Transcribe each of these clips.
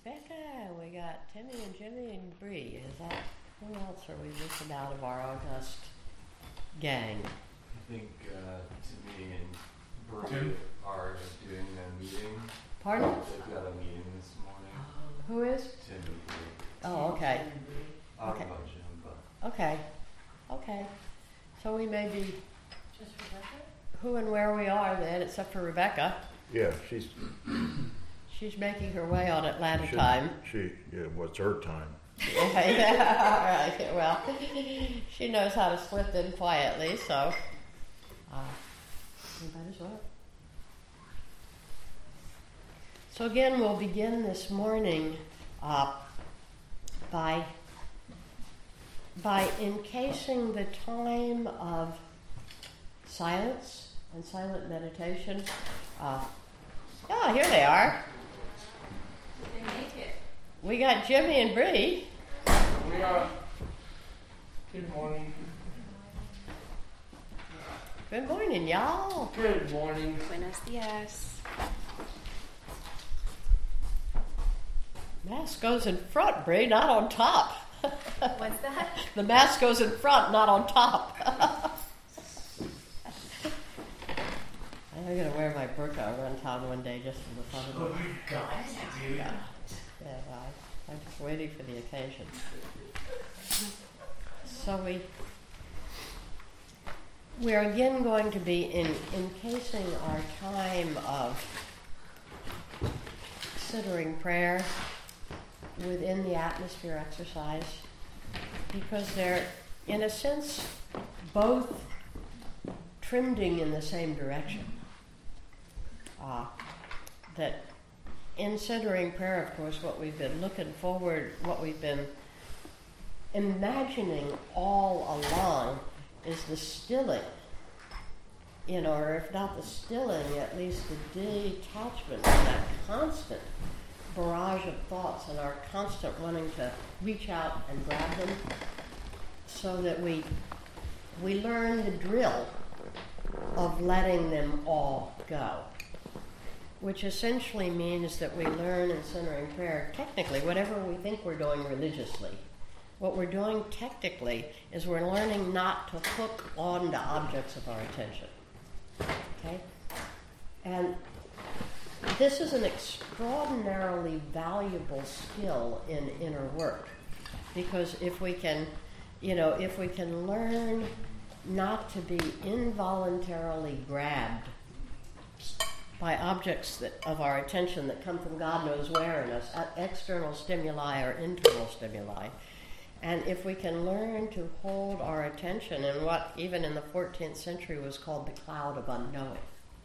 Becca, we got Timmy and Jimmy and Bree. Is that, who else are we missing out of our August gang? I think Timmy and Bree are doing a meeting. Pardon? They've got a meeting this morning. Who is? Tim and Bree. Oh, okay. I don't Okay. know Jim, but Okay. So we may be Just Rebecca? who and where we are then, except for Rebecca. Yeah, she's She's making her way on Atlanta she- time. What's her time? Yeah, all right. Well, she knows how to slip in quietly, so we might as well. So again, we'll begin this morning by encasing the time of silence and silent meditation. Here they are. They make it. We got Jimmy and Bree. We are. Good morning. Good morning, y'all. Good morning. Buenos dias. Mask goes in front, Bree, not on top. What's that? The mask goes in front, not on top. I'm going to wear my burqa around town one day just for the fun of it. Yeah, well, I'm just waiting for the occasion. So we're again going to be encasing our time of considering prayer within the atmosphere exercise, because they're, in a sense, both trending in the same direction. That in centering prayer, of course, what we've been looking forward, what we've been imagining all along is the stilling, or if not the stilling, at least the detachment from that constant barrage of thoughts and our constant wanting to reach out and grab them, so that we learn the drill of letting them all go, which essentially means that we learn in centering prayer, technically, whatever we think we're doing religiously. What we're doing technically is we're learning not to hook on to objects of our attention. Okay? And this is an extraordinarily valuable skill in inner work, because if we can learn not to be involuntarily grabbed by objects of our attention that come from God knows where in us, external stimuli or internal stimuli, and if we can learn to hold our attention in what even in the 14th century was called the cloud of unknowing,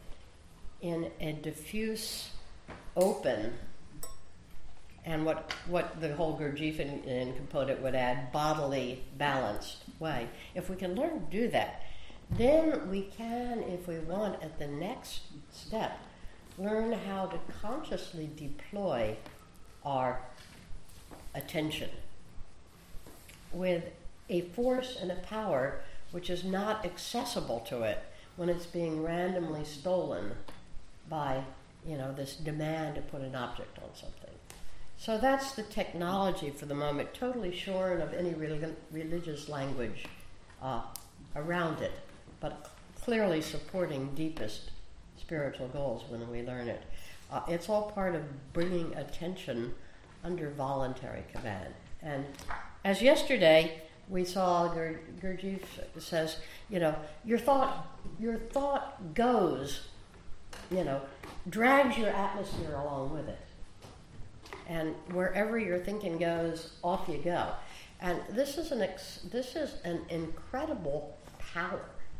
in a diffuse, open, and what the whole Gurdjieff and component would add, bodily, balanced way. If we can learn to do that, then we can, if we want, at the next step, learn how to consciously deploy our attention with a force and a power which is not accessible to it when it's being randomly stolen by, this demand to put an object on something. So that's the technology for the moment, totally shorn of any religious language around it, but clearly supporting deepest spiritual goals when we learn it. It's all part of bringing attention under voluntary command. And as yesterday we saw, Gurdjieff says, your thought goes, drags your atmosphere along with it. And wherever your thinking goes, off you go. And this is an incredible power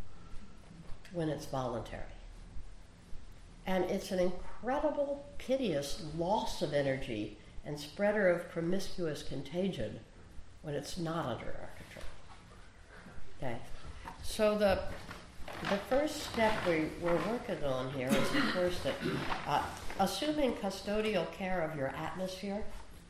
when it's voluntary. And it's an incredible, piteous loss of energy and spreader of promiscuous contagion when it's not under our control. Okay. So the first step we're working on here is, of course, that assuming custodial care of your atmosphere,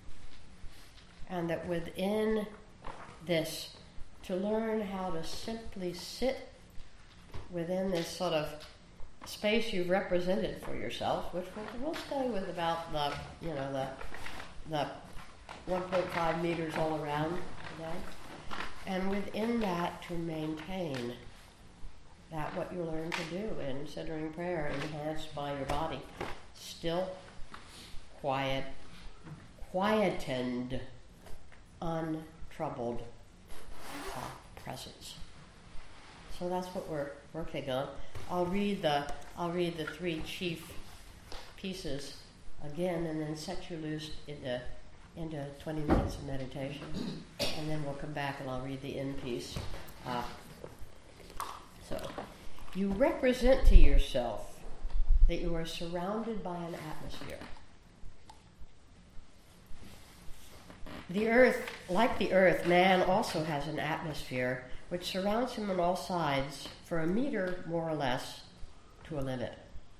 and that within this, to learn how to simply sit within this sort of space you've represented for yourself, which we'll stay with about the the 1.5 meters all around today. And within that, to maintain that what you learn to do in centering prayer, enhanced by your body, still, quiet, quietened, untroubled presence. So that's what we're working on. I'll read the 3 chief pieces again, and then set you loose into 20 minutes of meditation, and then we'll come back and I'll read the end piece. So, you represent to yourself that you are surrounded by an atmosphere. The earth, like the earth, man also has an atmosphere which surrounds him on all sides for a meter, more or less, to a limit.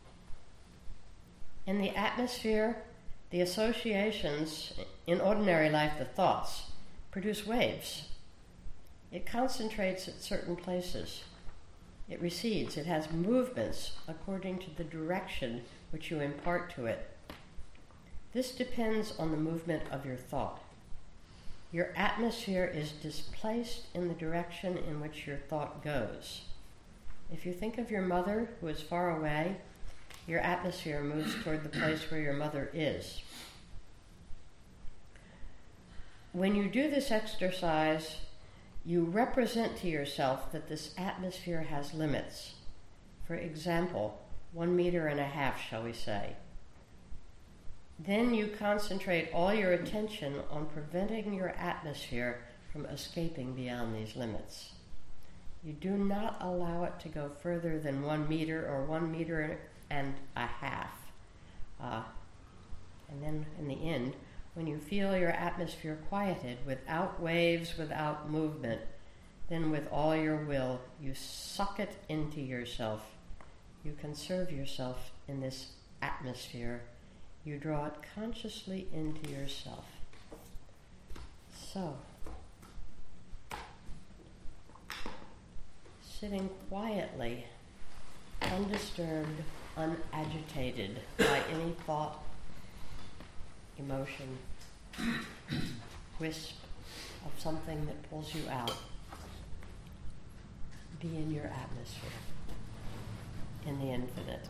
In the atmosphere, the associations, in ordinary life, the thoughts, produce waves. It concentrates at certain places. It recedes. It has movements according to the direction which you impart to it. This depends on the movement of your thought. Your atmosphere is displaced in the direction in which your thought goes. If you think of your mother who is far away, your atmosphere moves toward the place where your mother is. When you do this exercise, you represent to yourself that this atmosphere has limits. For example, 1.5 meters, shall we say. Then you concentrate all your attention on preventing your atmosphere from escaping beyond these limits. You do not allow it to go further than 1 meter or 1.5 meters. And then in the end, when you feel your atmosphere quieted, without waves, without movement, then with all your will, you suck it into yourself. You conserve yourself in this atmosphere. You draw it consciously into yourself. So, sitting quietly, undisturbed, unagitated by any thought, emotion, wisp of something that pulls you out. Be in your atmosphere, in the infinite.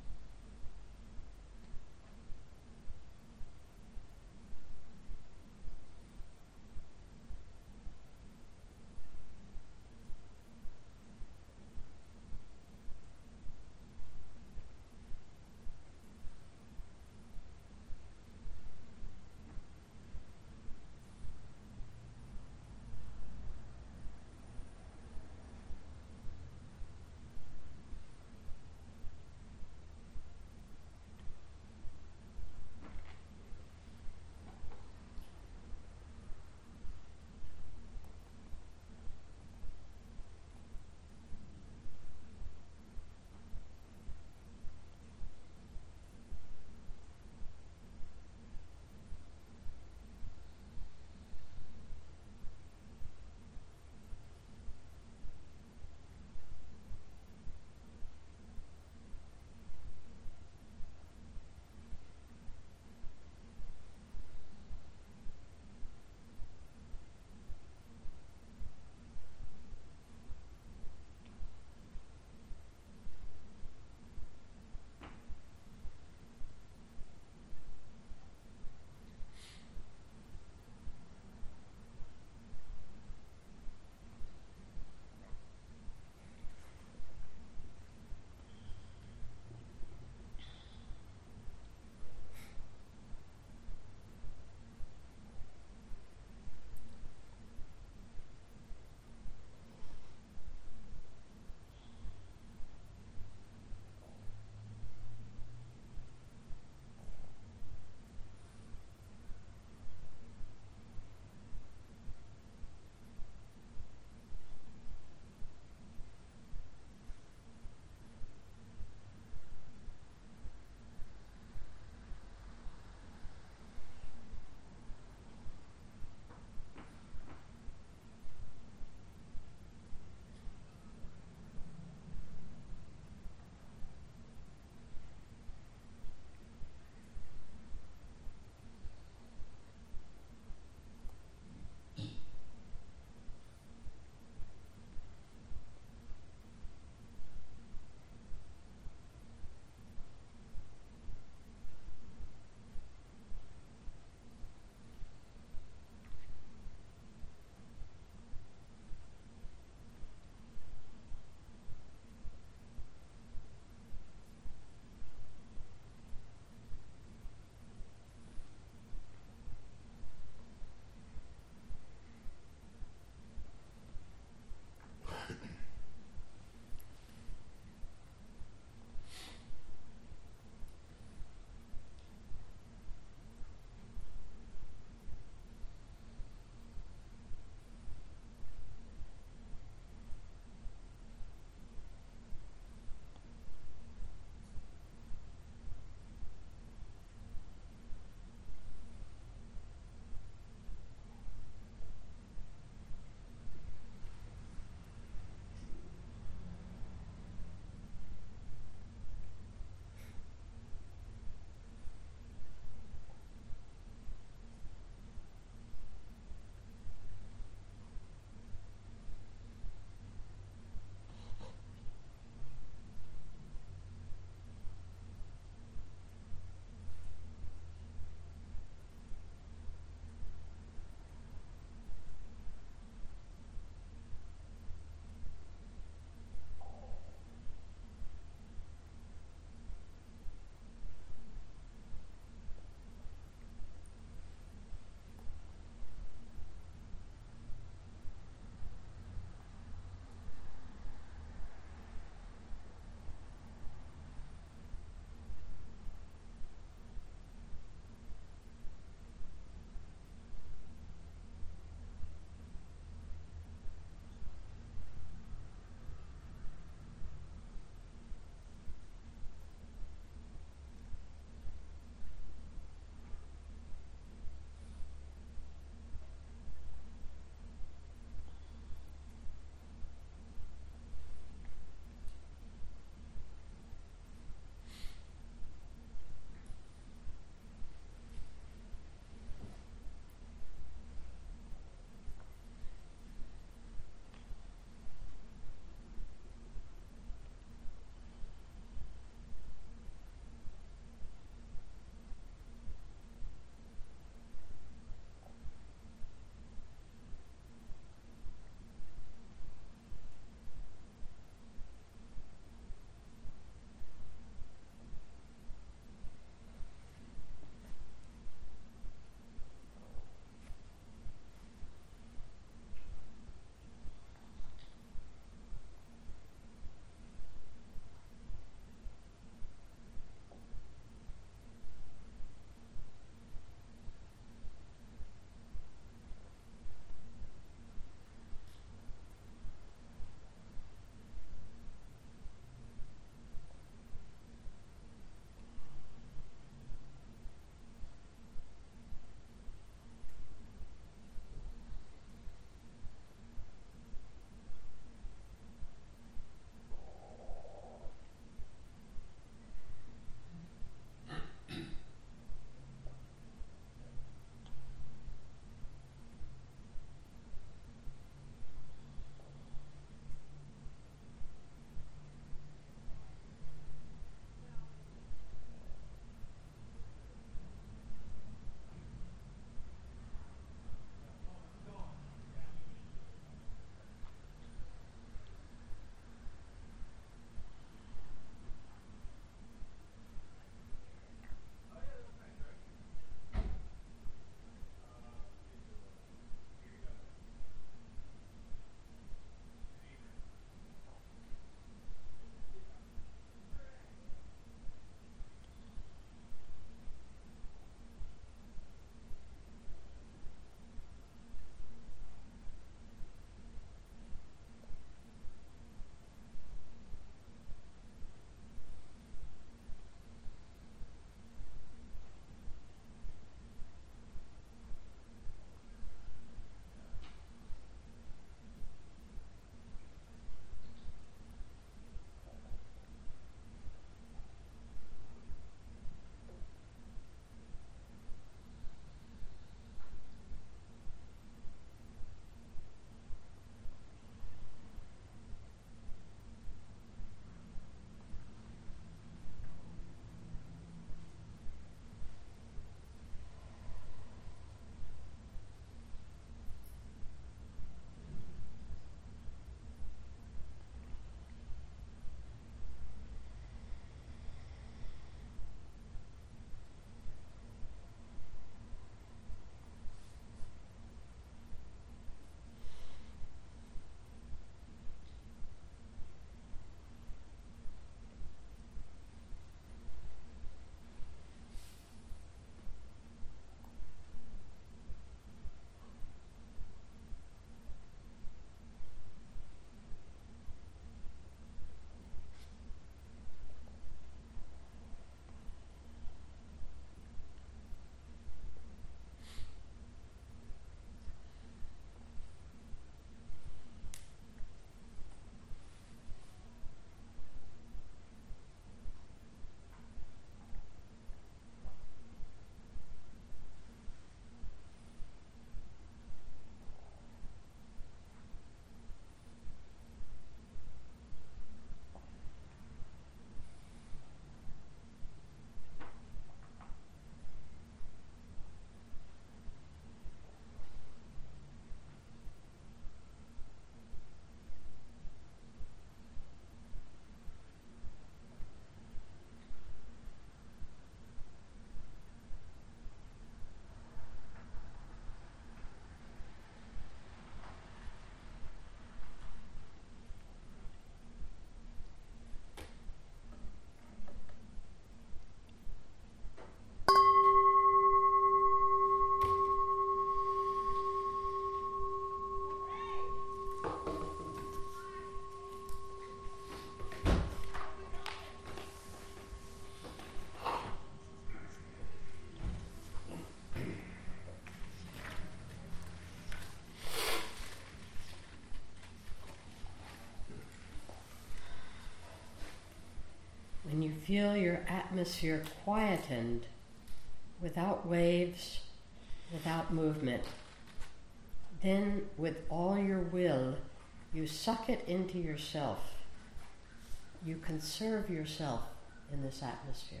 feel your atmosphere quietened without waves, without movement. Then, with all your will, you suck it into yourself. You conserve yourself in this atmosphere.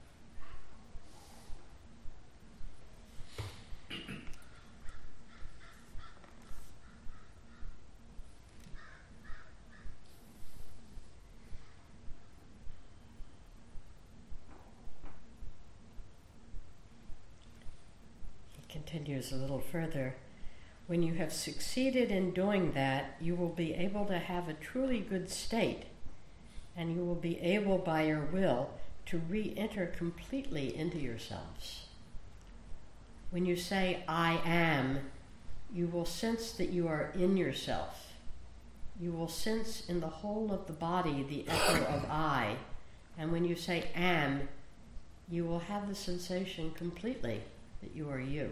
Continues a little further. When you have succeeded in doing that, you will be able to have a truly good state, and you will be able, by your will, to re-enter completely into yourselves. When you say, I am, you will sense that you are in yourself. You will sense in the whole of the body the echo of I, and when you say am, you will have the sensation completely that you are you.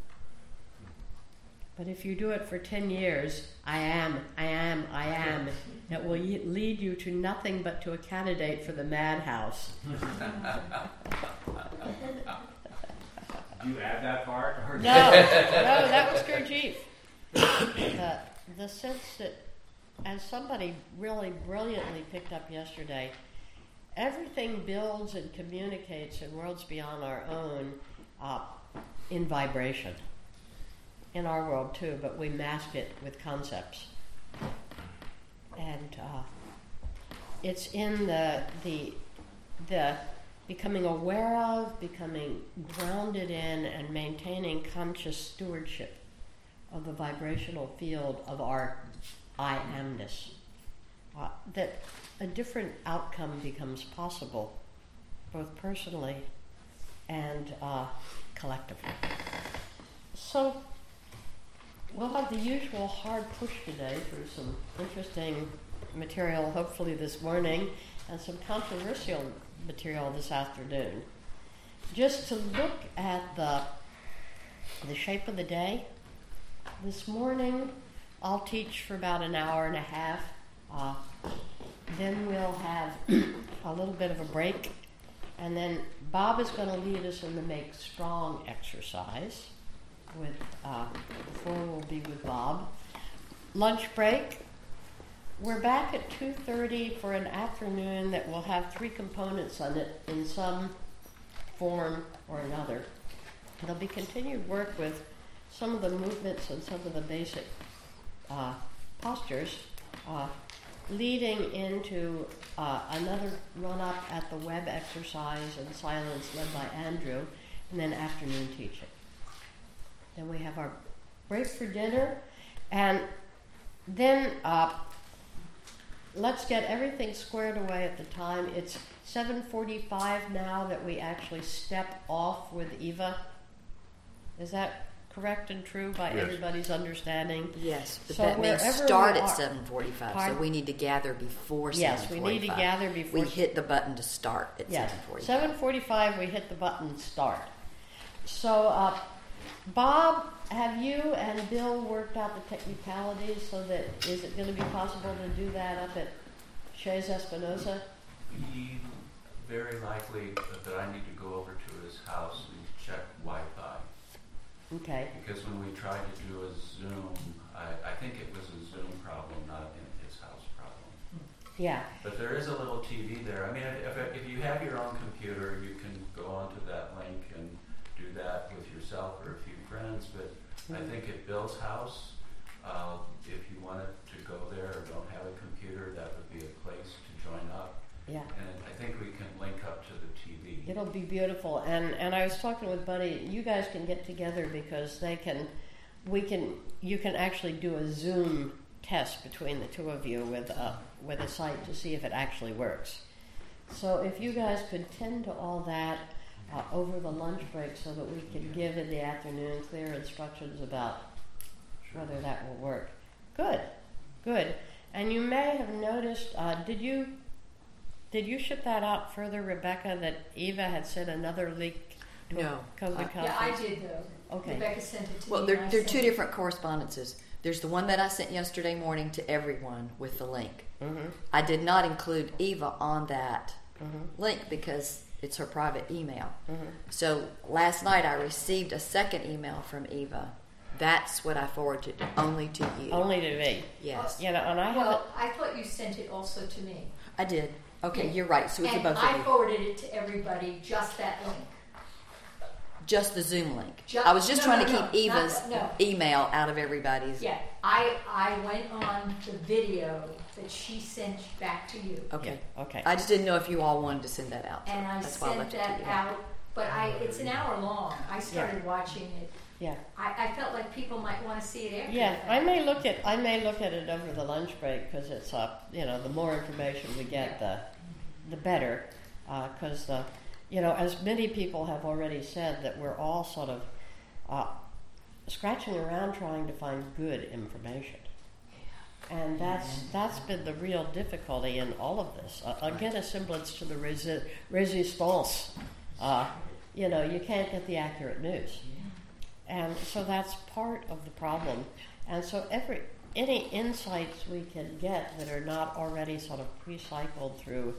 But if you do it for 10 years, I am, it will lead you to nothing but to a candidate for the madhouse. Do you add that part? Or No, that was Gurdjieff. The sense that, as somebody really brilliantly picked up yesterday, everything builds and communicates in worlds beyond our own in vibration. In our world too, but we mask it with concepts. And it's in the becoming aware of, becoming grounded in, and maintaining conscious stewardship of the vibrational field of our I amness that a different outcome becomes possible, both personally and collectively. So we'll have the usual hard push today through some interesting material, hopefully this morning, and some controversial material this afternoon. Just to look at the shape of the day. This morning, I'll teach for about an hour and a half. Then we'll have a little bit of a break. And then Bob is going to lead us in the Make Strong exercise. Before we'll be with Bob. Lunch break. We're back at 2:30 for an afternoon that will have 3 components on it in some form or another. There'll be continued work with some of the movements and some of the basic postures, leading into another run-up at the web exercise and silence led by Andrew, and then afternoon teaching. Then we have our break for dinner, and then let's get everything squared away at the time. It's 7:45 now that we actually step off with Eva. Is that correct and true by Yes. everybody's understanding? Yes, but So that means wherever start we at are- 7:45, so Pardon? we need to gather before 7:45. Yes, we need to gather before. We hit the button to start at Yes, 7:45. 7:45 we hit the button start. So, Bob, have you and Bill worked out the technicalities so that is it going to be possible to do that up at Chez Espinosa? He very likely that I need to go over to his house and check Wi-Fi. Okay. Because when we tried to do a Zoom, I think it was a Zoom problem, not in his house problem. Yeah. But there is a little TV there. I mean, if you have your own computer, you can go onto that link and do that with yourself or a few friends. But I think at Bill's house, if you wanted to go there or don't have a computer, that would be a place to join up. Yeah. And I think we can link up to the TV. It'll be beautiful. And I was talking with Buddy, you guys can get together because you can actually do a Zoom test between the two of you with a site to see if it actually works. So if you guys could tend to all that over the lunch break so that we can give in the afternoon clear instructions about whether that will work. Good. And you may have noticed, did you ship that out further, Rebecca, that Eva had sent another link to No. a COVID conference? Yeah, I did though. Okay. Rebecca sent it to Well, me. they're and I two sent it. different correspondences. There's the one that I sent yesterday morning to everyone with the link. Mm-hmm. I did not include Eva on that link because it's her private email. Mm-hmm. So last night I received a second email from Eva. That's what I forwarded only to you. Only to me. Yes, You know, and I haven't. Well, I thought you sent it also to me. I did. Okay, Yeah. you're right. So it's to And both I of you. forwarded it to everybody, just that link. Just the Zoom link. Ju- I was just no, trying no, to keep no, not Eva's the- no. email out of everybody's. Yeah, I went on the video that she sent back to you. Okay. Yeah, okay. I just didn't know if you all wanted to send that out. And I That's why I sent left it that to you. out, but it's an hour long. I started watching it. Yeah. I felt like people might want to see it after. Yeah, the fact. I may look at it over the lunch break because it's the more information we get, the better. Because as many people have already said, that we're all sort of scratching around trying to find good information, and that's been the real difficulty in all of this. Again, a semblance to the resistance. You can't get the accurate news. And so that's part of the problem. And so any insights we can get that are not already sort of pre-cycled through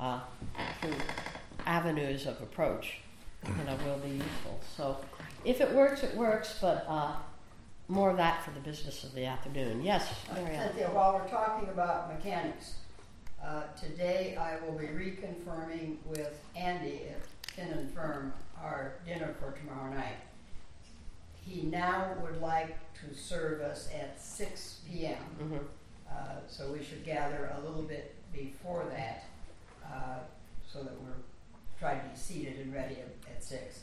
avenues of approach, will be useful. So if it works, it works, but more of that for the business of the afternoon. Yes, Marianne. Cynthia, while we're talking about mechanics, today I will be reconfirming with Andy at Kin & Firm our dinner for tomorrow night. He now would like to serve us at 6 p.m. Mm-hmm. So we should gather a little bit before that so that we're trying to be seated and ready at 6.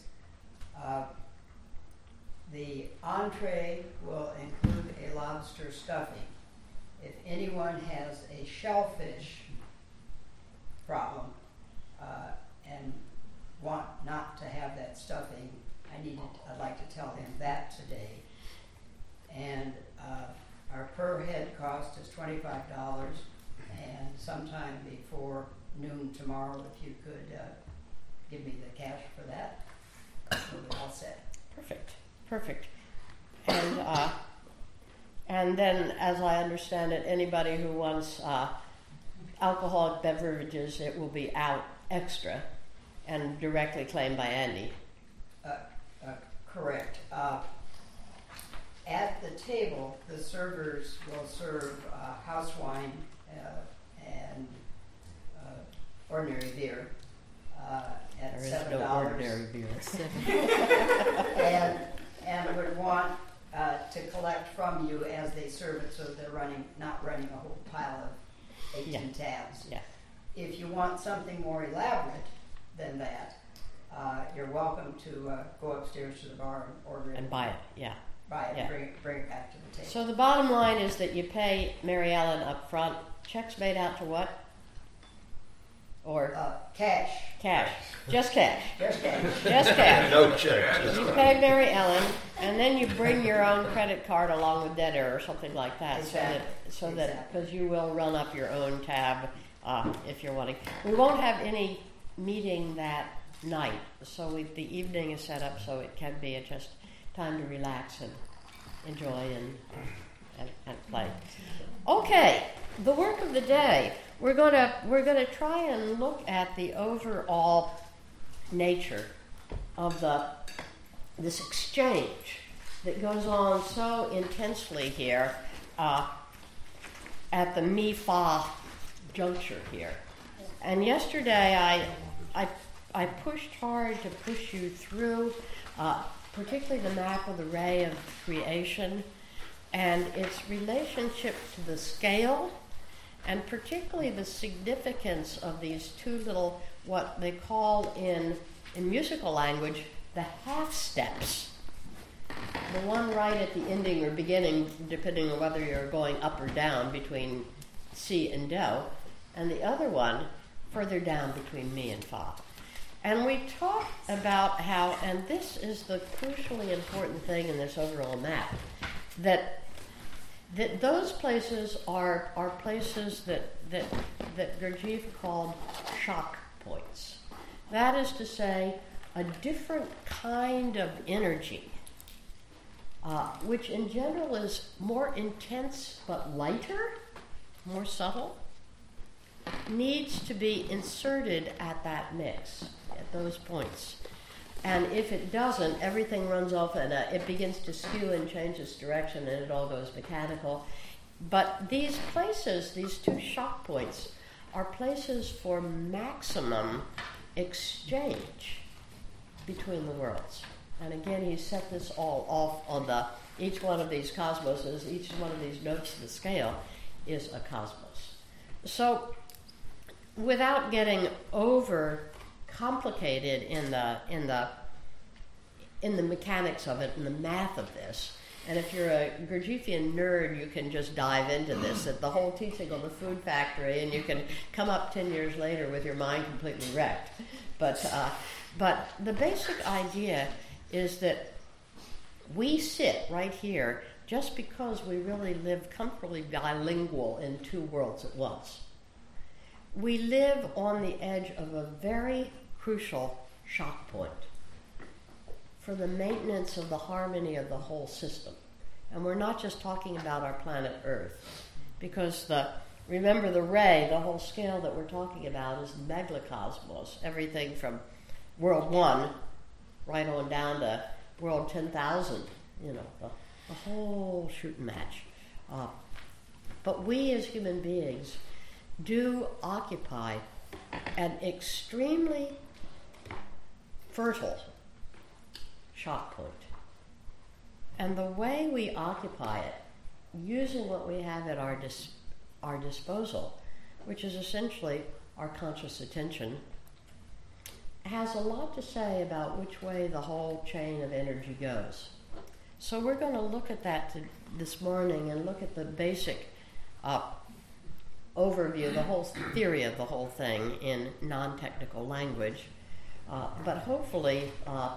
The entree will include a lobster stuffing. If anyone has a shellfish problem and want not to have that stuffing, I'd like to tell him that today. And our per head cost is $25, and sometime before noon tomorrow, if you could give me the cash for that, we'll be all set. Perfect. And then, as I understand it, anybody who wants alcoholic beverages, it will be out extra and directly claimed by Andy. Correct. At the table, the servers will serve house wine and ordinary beer at There is $7. no ordinary beer. and would want to collect from you as they serve it, so they're not running a whole pile of 18 tabs. Yeah. If you want something more elaborate than that, you're welcome to go upstairs to the bar and order it. And buy it, yeah. Buy it Yeah. and bring it back to the table. So the bottom line is that you pay Mary Ellen up front. Checks made out to what? Or Cash. cash? Just cash. Just cash. Just cash. No check. You pay Mary Ellen, and then you bring your own credit card along with debtor or something like that, so that because you will run up your own tab if you're wanting. We won't have any meeting that night, so the evening is set up so it can be just time to relax and enjoy and play. Okay, the work of the day. We're gonna try and look at the overall nature of this exchange that goes on so intensely here at the Mi-Fa juncture here. And yesterday I pushed hard to push you through, particularly the map of the ray of creation and its relationship to the scale, and particularly the significance of these two little, what they call in musical language, the half steps. The one right at the ending or beginning, depending on whether you're going up or down between Si and Do, and the other one further down between Mi and Fa. And we talked about how, and this is the crucially important thing in this overall map, that those places are places that Gurdjieff called shock points. That is to say, a different kind of energy, which in general is more intense but lighter, more subtle, needs to be inserted at that mix, at those points. And if it doesn't, everything runs off and it begins to skew and change its direction and it all goes mechanical. But these places, these two shock points, are places for maximum exchange between the worlds. And again, he set this all off on each one of these cosmoses, each one of these notes of the scale is a cosmos. So, without getting over complicated in the mechanics of it and the math of this, and if you're a Gurdjieffian nerd, you can just dive into this, at the whole teaching on the food factory, and you can come up 10 years later with your mind completely wrecked. But the basic idea is that we sit right here just because we really live comfortably bilingual in two worlds at once. We live on the edge of a very crucial shock point for the maintenance of the harmony of the whole system. And we're not just talking about our planet Earth, because remember the ray, the whole scale that we're talking about is megalocosmos, everything from World 1 right on down to World 10,000, the whole shooting match. But we as human beings do occupy an extremely fertile shock point. And the way we occupy it, using what we have at our disposal, which is essentially our conscious attention, has a lot to say about which way the whole chain of energy goes. So we're going to look at that this morning and look at the basic overview, the whole theory of the whole thing in non-technical language, but hopefully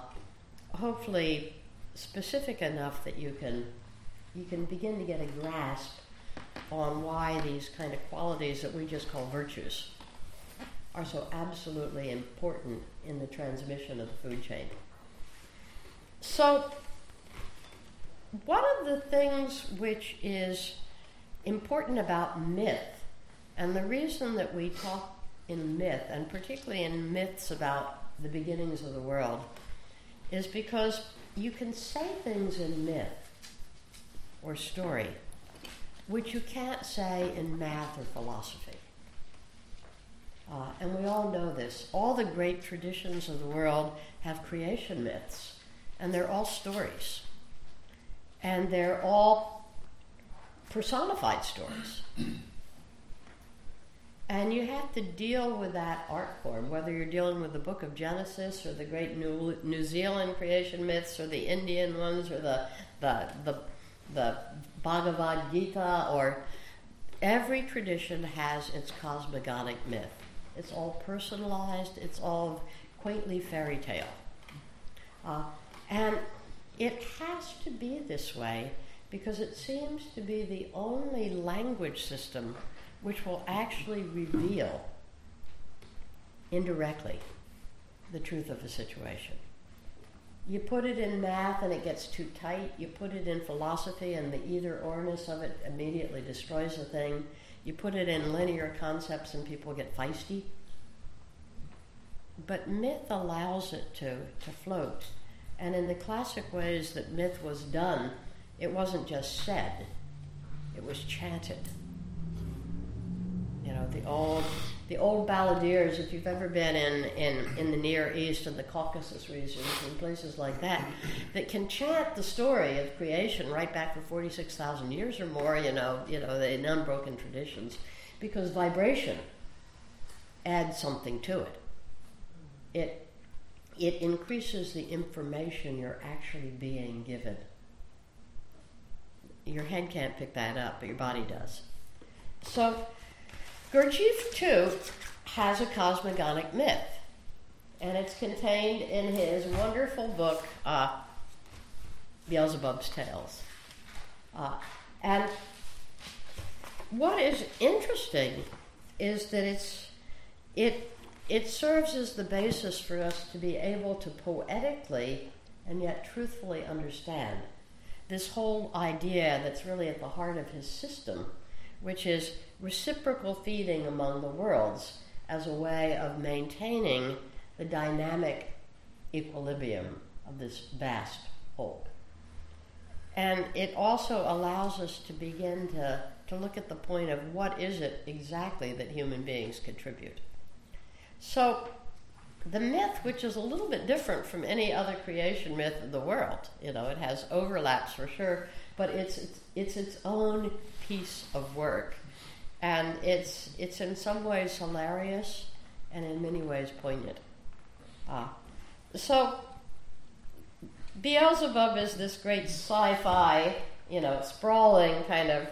specific enough that you can begin to get a grasp on why these kind of qualities that we just call virtues are so absolutely important in the transmission of the food chain. So, one of the things which is important about myth, and the reason that we talk in myth, and particularly in myths about the beginnings of the world, is because you can say things in myth or story which you can't say in math or philosophy. And we all know this. All the great traditions of the world have creation myths, and they're all stories. And they're all personified stories. And you have to deal with that art form, whether you're dealing with the Book of Genesis or the great New Zealand creation myths or the Indian ones or the Bhagavad Gita, or every tradition has its cosmogonic myth. It's all personalized, it's all quaintly fairy tale. And it has to be this way because it seems to be the only language system which will actually reveal indirectly the truth of a situation. You put it in math and it gets too tight. You put it in philosophy and the either-orness of it immediately destroys the thing. You put it in linear concepts and people get feisty. But myth allows it to float. And in the classic ways that myth was done, it wasn't just said, it was chanted. You know, the old balladeers, if you've ever been in the Near East and the Caucasus regions and places like that can chant the story of creation right back for 46,000 years or more, the unbroken traditions, because vibration adds something to it. It increases the information you're actually being given. Your head can't pick that up, but your body does. So, Gurdjieff, too, has a cosmogonic myth, and it's contained in his wonderful book, Beelzebub's Tales. And what is interesting is that it serves as the basis for us to be able to poetically and yet truthfully understand this whole idea that's really at the heart of his system, which is reciprocal feeding among the worlds as a way of maintaining the dynamic equilibrium of this vast whole. And it also allows us to begin to look at the point of what is it exactly that human beings contribute. So the myth, which is a little bit different from any other creation myth of the world, it has overlaps for sure, but it's its own piece of work. And it's in some ways hilarious and in many ways poignant. So Beelzebub is this great sci-fi, sprawling kind of,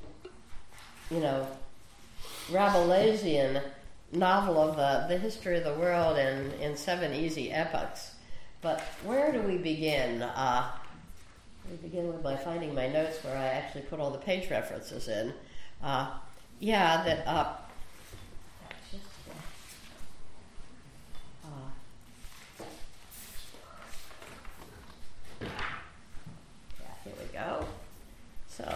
Rabelaisian novel of the history of the world in 7 easy epochs. But where do we begin? We begin with by finding my notes where I actually put all the page references in. Here we go. So,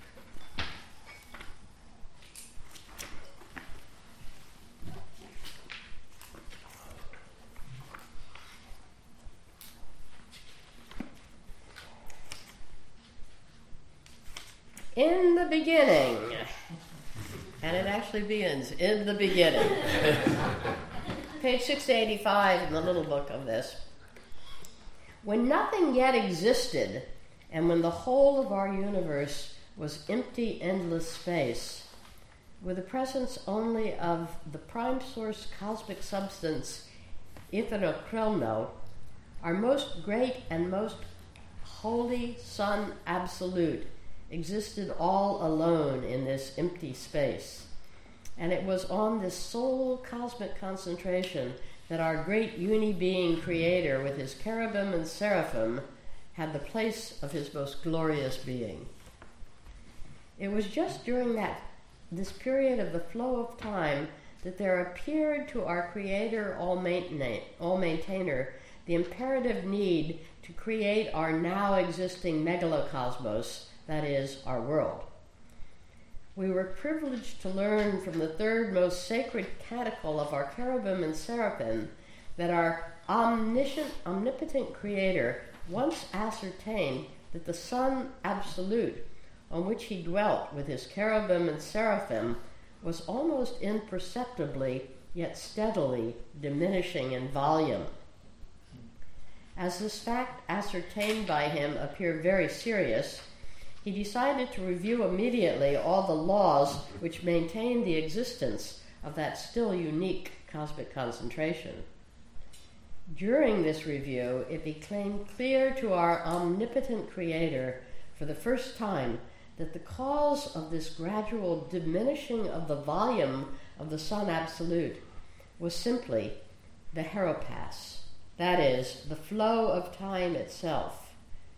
in the beginning, and it actually begins in the beginning. Page 685 in the little book of this. When nothing yet existed, and when the whole of our universe was empty, endless space, with the presence only of the prime source cosmic substance, Iphirokrelno, our most great and most holy Sun Absolute, existed all alone in this empty space. And it was on this sole cosmic concentration that our great uni-being creator with his cherubim and seraphim had the place of his most glorious being. It was just during this period of the flow of time that there appeared to our creator, all-maintainer, the imperative need to create our now existing megalocosmos, that is, our world. We were privileged to learn from the third most sacred canticle of our cherubim and seraphim that our omnipotent creator once ascertained that the Sun Absolute, on which he dwelt with his cherubim and seraphim, was almost imperceptibly, yet steadily, diminishing in volume. As this fact ascertained by him appeared very serious, he decided to review immediately all the laws which maintained the existence of that still unique cosmic concentration. During this review, it became clear to our omnipotent creator for the first time that the cause of this gradual diminishing of the volume of the Sun Absolute was simply the Heropas, that is, the flow of time itself.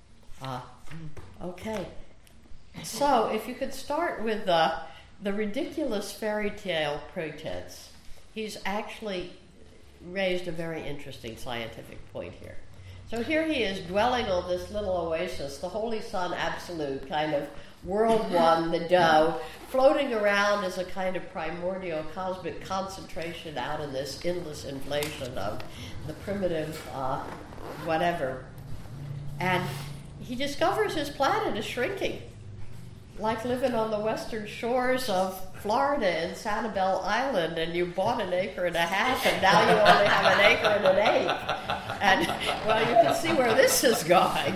Okay. So, if you could start with the ridiculous fairy tale pretense, he's actually raised a very interesting scientific point here. So here he is dwelling on this little oasis, the Holy Sun Absolute, kind of world one, the dough, floating around as a kind of primordial cosmic concentration out in this endless inflation of the primitive whatever. And he discovers his planet is shrinking, like living on the western shores of Florida and Sanibel Island, and you bought an acre and a half, and now you only have an acre and an eighth. And, well, you can see where this is going.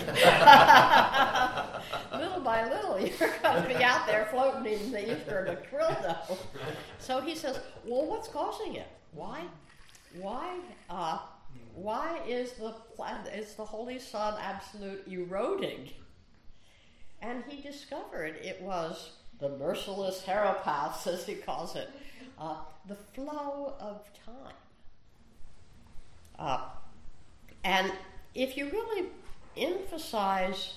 Little by little, you're going to be out there floating in the ether of a krill dough. So he says, well, what's causing it? Why is the Holy Sun Absolute eroding? And he discovered it was the merciless Heropas, as he calls it, the flow of time. And if you really emphasize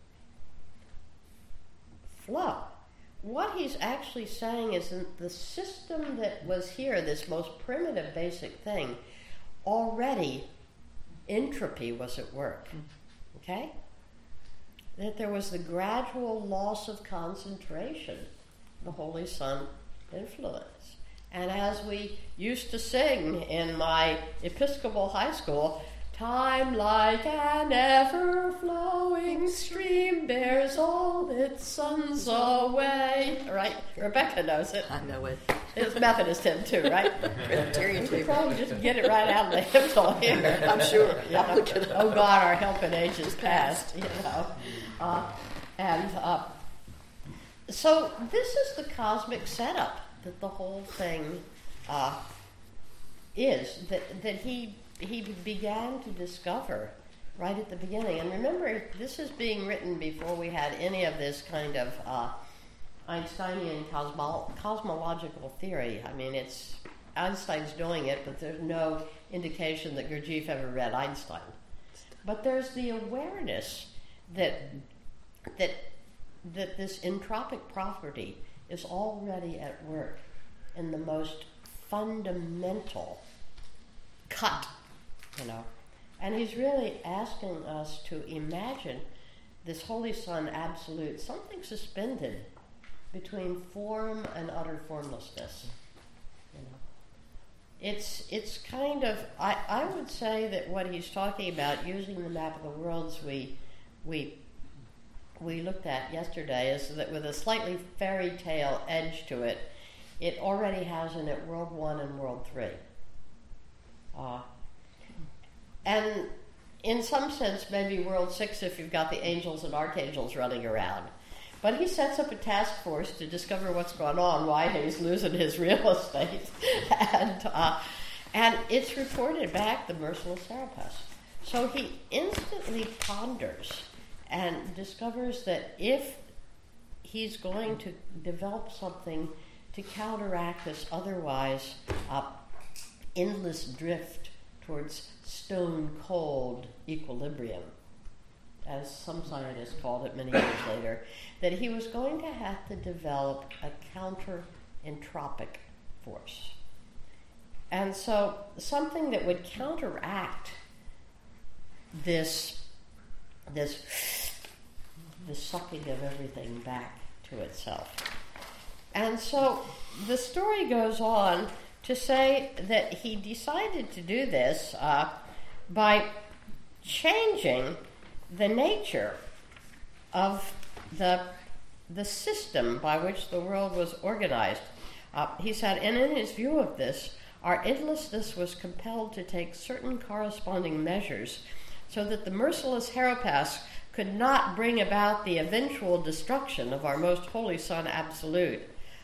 flow, what he's actually saying is that the system that was here, this most primitive basic thing, already entropy was at work. Okay? That there was the gradual loss of concentration the Holy Son influence. And as we used to sing in my Episcopal high school, time like an ever-flowing stream bears all its sons away. Right? Rebecca knows it. I know it. It's Methodist hymn too, right? Presbyterian You could too. probably just get it right out of the hymnal here. I'm sure. Yeah. I'll look it up. Oh God, our help in ages past, you know. So this is the cosmic setup that the whole thing is, that he began to discover right at the beginning. And remember, this is being written before we had any of this kind of Einsteinian cosmological theory. I mean, it's Einstein's doing it, but there's no indication that Gurdjieff ever read Einstein. But there's the awareness that this entropic property is already at work in the most fundamental cut, you know. And he's really asking us to imagine this Holy Son absolute, something suspended between form and utter formlessness. You know, it's kind of, I would say that what he's talking about, using the map of the worlds we looked at yesterday, is that with a slightly fairy tale edge to it, it already has in it World 1 and World 3. And in some sense, maybe World 6 if you've got the angels and archangels running around. But he sets up a task force to discover what's going on, why he's losing his real estate. And it's reported back the merciless Serapis. So he instantly ponders and discovers that if he's going to develop something to counteract this otherwise endless drift towards stone-cold equilibrium, as some scientists called it many years later, that he was going to have to develop a counter-entropic force. And so something that would counteract this sucking of everything back to itself. And so the story goes on to say that he decided to do this by changing the nature of the system by which the world was organized. He said, and in his view of this, our endlessness was compelled to take certain corresponding measures so that the merciless Serapis could not bring about the eventual destruction of our most holy Son Absolute.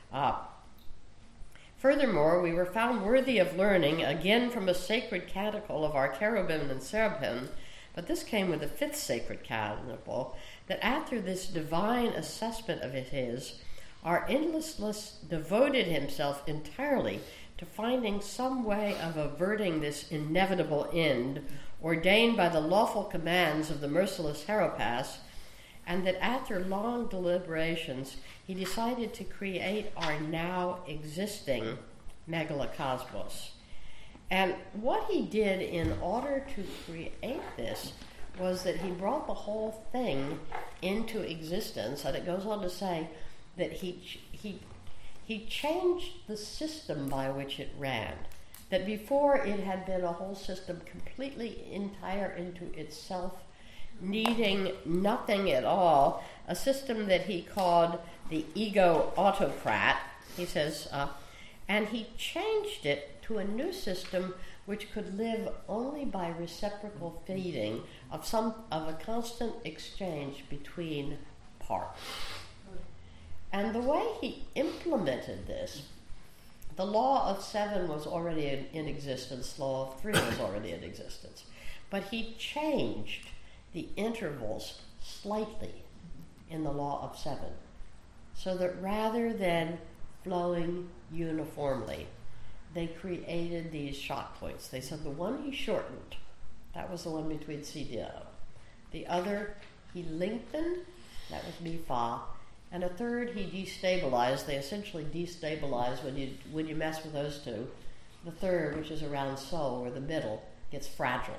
Furthermore, we were found worthy of learning, again from a sacred canticle of our cherubim and seraphim, but this came with the fifth sacred canticle, that after this divine assessment of his, our endlessness devoted himself entirely to finding some way of averting this inevitable end ordained by the lawful commands of the merciless Serapis, and that after long deliberations he decided to create our now existing megalocosmos. And what he did in order to create this was that he brought the whole thing into existence, and it goes on to say that he changed the system by which it ran. That before it had been a whole system completely entire into itself, needing nothing at all, a system that he called the ego autocrat, he says, and he changed it to a new system which could live only by reciprocal feeding of a constant exchange between parts. And the way he implemented this, the law of 7 was already in existence, the law of 3 was already in existence, but he changed the intervals slightly in the law of 7, so that rather than flowing uniformly, they created these shock points. They said the one he shortened, that was the one between C and D. The other he lengthened, that was Mi Fa, and a third he destabilized. They essentially destabilize when you mess with those two. The third, which is around Sol, or the middle, gets fragile.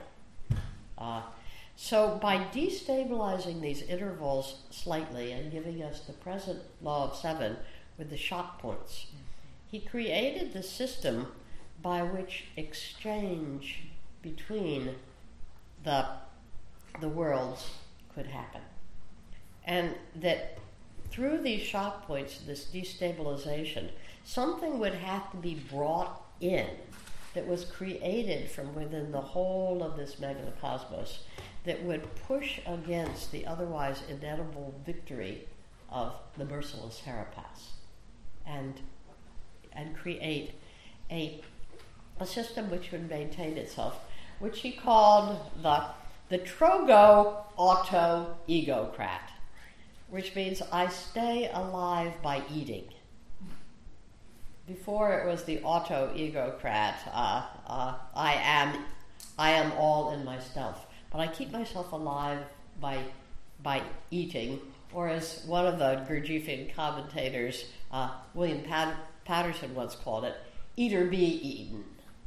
So by destabilizing these intervals slightly and giving us the present law of 7, with the shock points. He created the system by which exchange between the worlds could happen. And that through these shock points, this destabilization, something would have to be brought in that was created from within the whole of this megalocosmos that would push against the otherwise inedible victory of the merciless Herapath and create a system which would maintain itself, which he called the Trogo Auto-Egocrat, which means I stay alive by eating. Before it was the Auto-Egocrat, I am all in myself, but I keep myself alive by eating, or as one of the Gurdjieffian commentators, William Patterson once called it, eat or be eaten.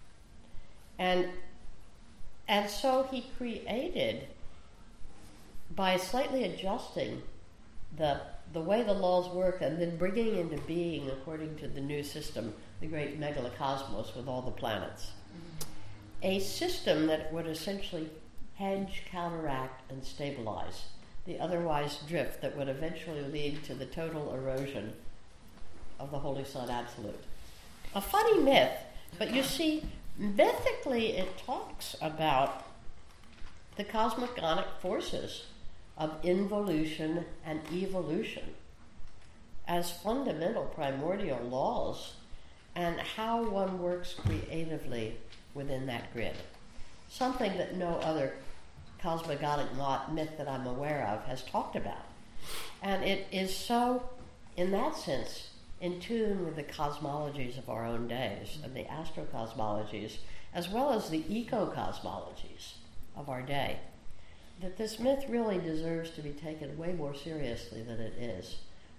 And so he created, by slightly adjusting the way the laws work and then bringing into being, according to the new system, the great megalocosmos with all the planets, a system that would essentially hedge, counteract, and stabilize the otherwise drift that would eventually lead to the total erosion of the Holy Sun Absolute. A funny myth, but you see, mythically it talks about the cosmogonic forces of involution and evolution as fundamental primordial laws and how one works creatively within that grid. Something that no other cosmogonic myth that I'm aware of has talked about. And it is so, in that sense, in tune with the cosmologies of our own days and the astrocosmologies, as well as the eco-cosmologies of our day, that this myth really deserves to be taken way more seriously than it is.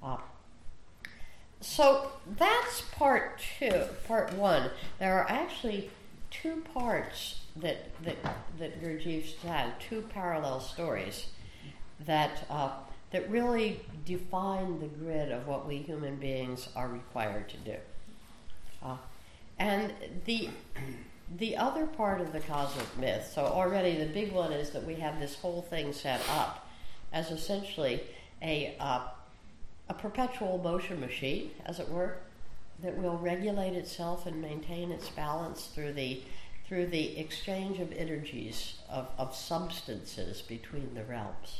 So that's part two, part one. There are actually two parts that Gurdjieff had, two parallel stories that really define the grid of what we human beings are required to do. And the other part of the cosmic myth, so already the big one is that we have this whole thing set up as essentially a perpetual motion machine, as it were, that will regulate itself and maintain its balance through the exchange of energies, of substances between the realms.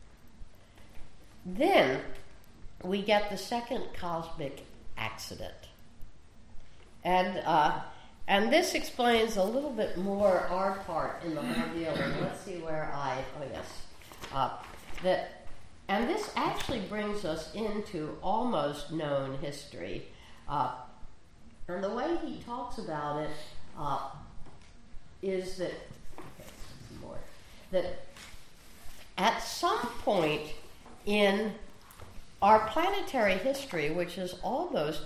Then we get the second cosmic accident. And this explains a little bit more our part in the whole deal. And let's see where and this actually brings us into almost known history. And the way he talks about it is that at some point in our planetary history, which is almost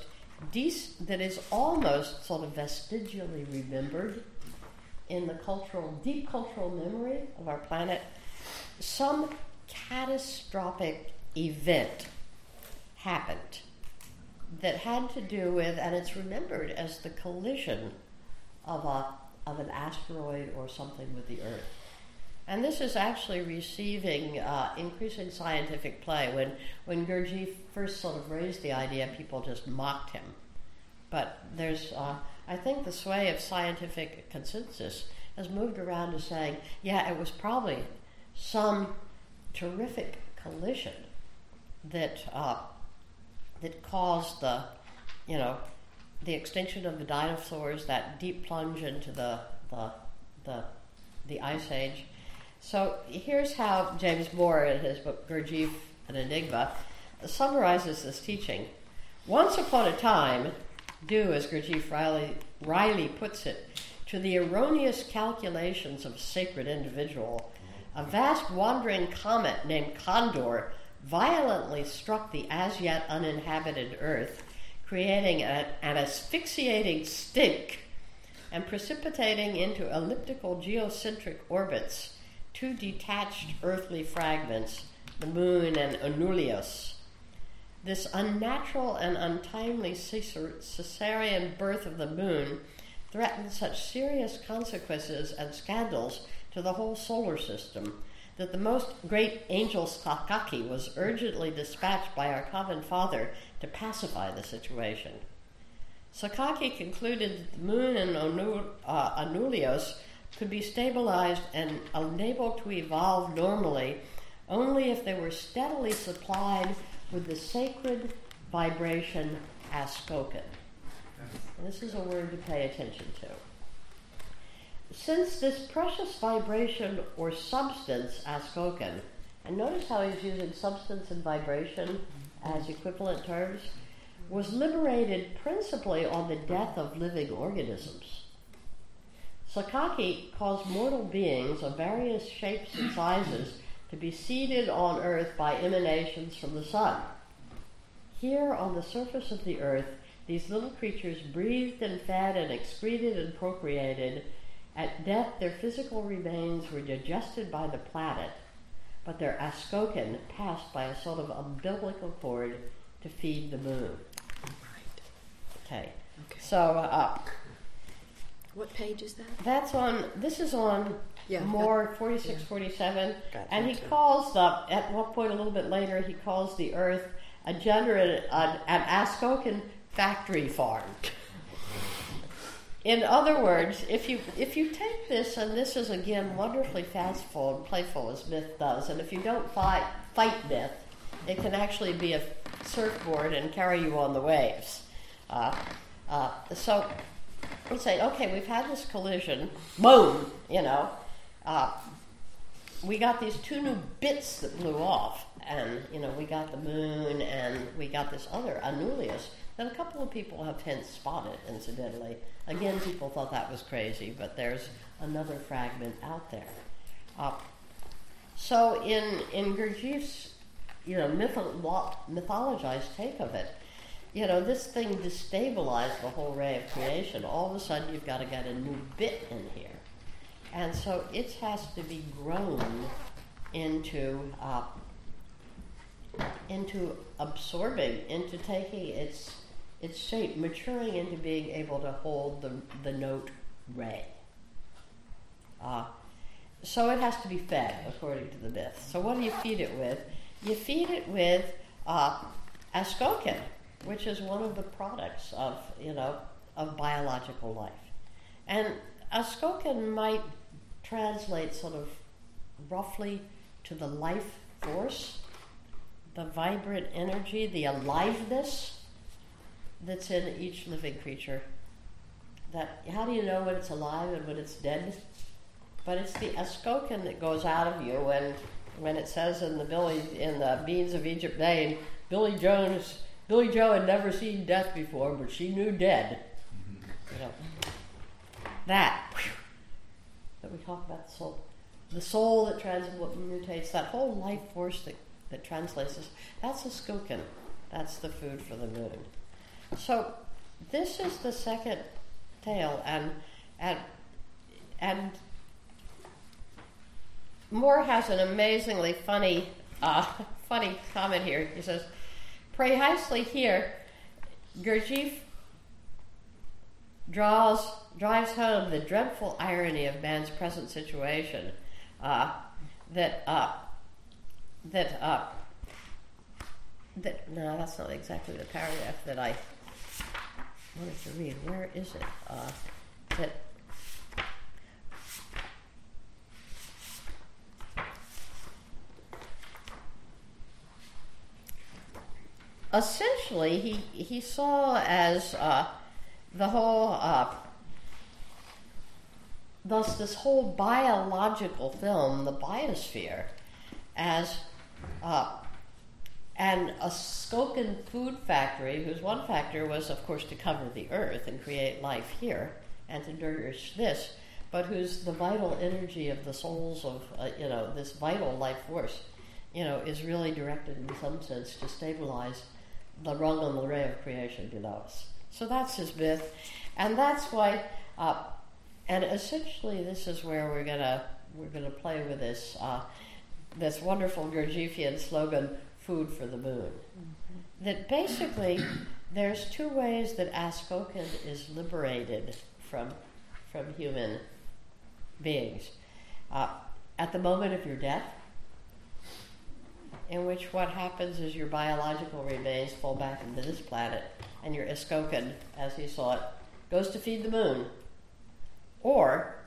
sort of vestigially remembered in the deep cultural memory of our planet, some catastrophic event happened that had to do with, and it's remembered as the collision of an asteroid or something with the Earth. And this is actually receiving increasing scientific play. When Gurdjieff first sort of raised the idea, people just mocked him. But there's, I think the sway of scientific consensus has moved around to saying, yeah, it was probably some terrific collision that caused the extinction of the dinosaurs, that deep plunge into the Ice Age. So here's how James Moore, in his book Gurdjieff, An Enigma, summarizes this teaching. Once upon a time, due, as Gurdjieff Riley puts it, to the erroneous calculations of a sacred individual, a vast wandering comet named Condor violently struck the as yet uninhabited Earth, creating an asphyxiating stink and precipitating into elliptical geocentric orbits two detached earthly fragments, the Moon and Anulius. this unnatural and untimely cesarean birth of the moon threatened such serious consequences and scandals to the whole solar system that the most great angel Sakaki was urgently dispatched by our common father to pacify the situation. Sakaki concluded that the moon and Anulios could be stabilized and enabled to evolve normally only if they were steadily supplied with the sacred vibration Askokan. This is a word to pay attention to. Since this precious vibration or substance, Askokan, and notice how he's using substance and vibration as equivalent terms, was liberated principally on the death of living organisms. Sakaki caused mortal beings of various shapes and sizes to be seeded on earth by emanations from the sun. Here on the surface of the earth, these little creatures breathed and fed and excreted and procreated. At death, their physical remains were digested by the planet, but their Askokan passed by a sort of umbilical cord to feed the moon. Okay. So, what page is that? This is on more 46, 47, and he calls at one point a little bit later, he calls the earth an Askokan factory farm. In other words, if you take this, and this is again wonderfully fanciful and playful as myth does, and if you don't fight myth, it can actually be a surfboard and carry you on the waves. So we say, okay, we've had this collision, boom, we got these two new bits that blew off, and we got the moon, and we got this other Anulios that a couple of people have hence spotted, incidentally. Again, people thought that was crazy, but there's another fragment out there. So in Gurdjieff's mythologized take of it, this thing destabilized the whole ray of creation. All of a sudden, you've got to get a new bit in here. And so it has to be grown into absorbing, into taking its shape, maturing into being able to hold the note ray. So it has to be fed, according to the myth. So what do you feed it with? You feed it with Askokan, which is one of the products of biological life. And Askokan might translate sort of roughly to the life force, the vibrant energy, the aliveness that's in each living creature. How do you know when it's alive and when it's dead? But it's the Askokan that goes out of you, and when it says in the Beans of Egypt name, Billy Joe had never seen death before, but she knew dead. That we talk about the soul that transmutates, that whole life force that translates us. That's Askokan. That's the food for the moon. So this is the second tale, and Moore has an amazingly funny comment here. He says, precisely here, Gurdjieff drives home the dreadful irony of man's present situation. No, that's not exactly the paragraph that I wanted to read. Where is it? Essentially, he saw as the whole, thus this whole biological film, the biosphere, as an Askokan food factory, whose one factor was, of course, to cover the earth and create life here and to nourish this, but whose the vital energy of the souls of, this vital life force, is really directed in some sense to stabilize the rung on the ray of creation below us. So that's his myth, and that's why. And essentially, this is where we're gonna play with this this wonderful Gurdjieffian slogan, "Food for the Moon." that basically there's two ways that Askokin is liberated from human beings. At the moment of your death, in which what happens is your biological remains fall back into this planet, and your Askokin, as he saw it, goes to feed the moon. Or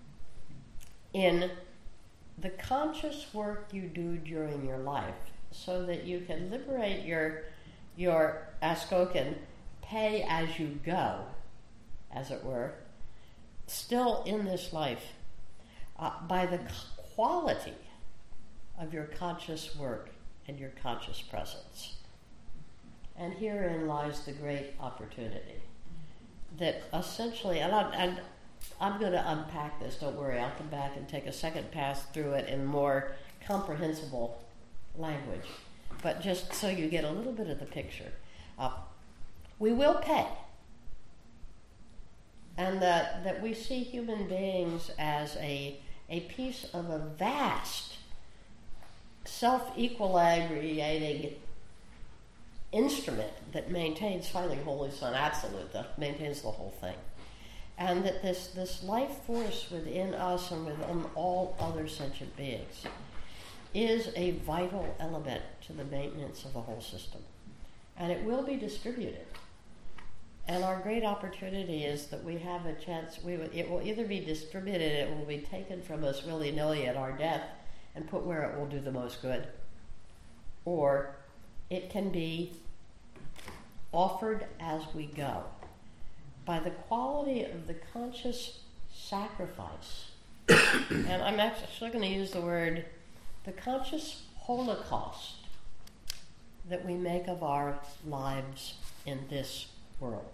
in the conscious work you do during your life, so that you can liberate your Askokin, pay as you go, as it were, still in this life, by the quality of your conscious work and your conscious presence. And herein lies the great opportunity that essentially, and I'm going to unpack this, don't worry, I'll come back and take a second pass through it in more comprehensible language. But just so you get a little bit of the picture. We will pay. And that we see human beings as a piece of a vast, self-equilibrating instrument that maintains Fighting Holy Son Absolute, that maintains the whole thing. And that this life force within us and within all other sentient beings is a vital element to the maintenance of the whole system. And it will be distributed. And our great opportunity is that we have a chance, it will either be distributed, it will be taken from us willy-nilly at our death and put where it will do the most good, or it can be offered as we go by the quality of the conscious sacrifice. And I'm actually going to use the word, the conscious holocaust that we make of our lives in this world.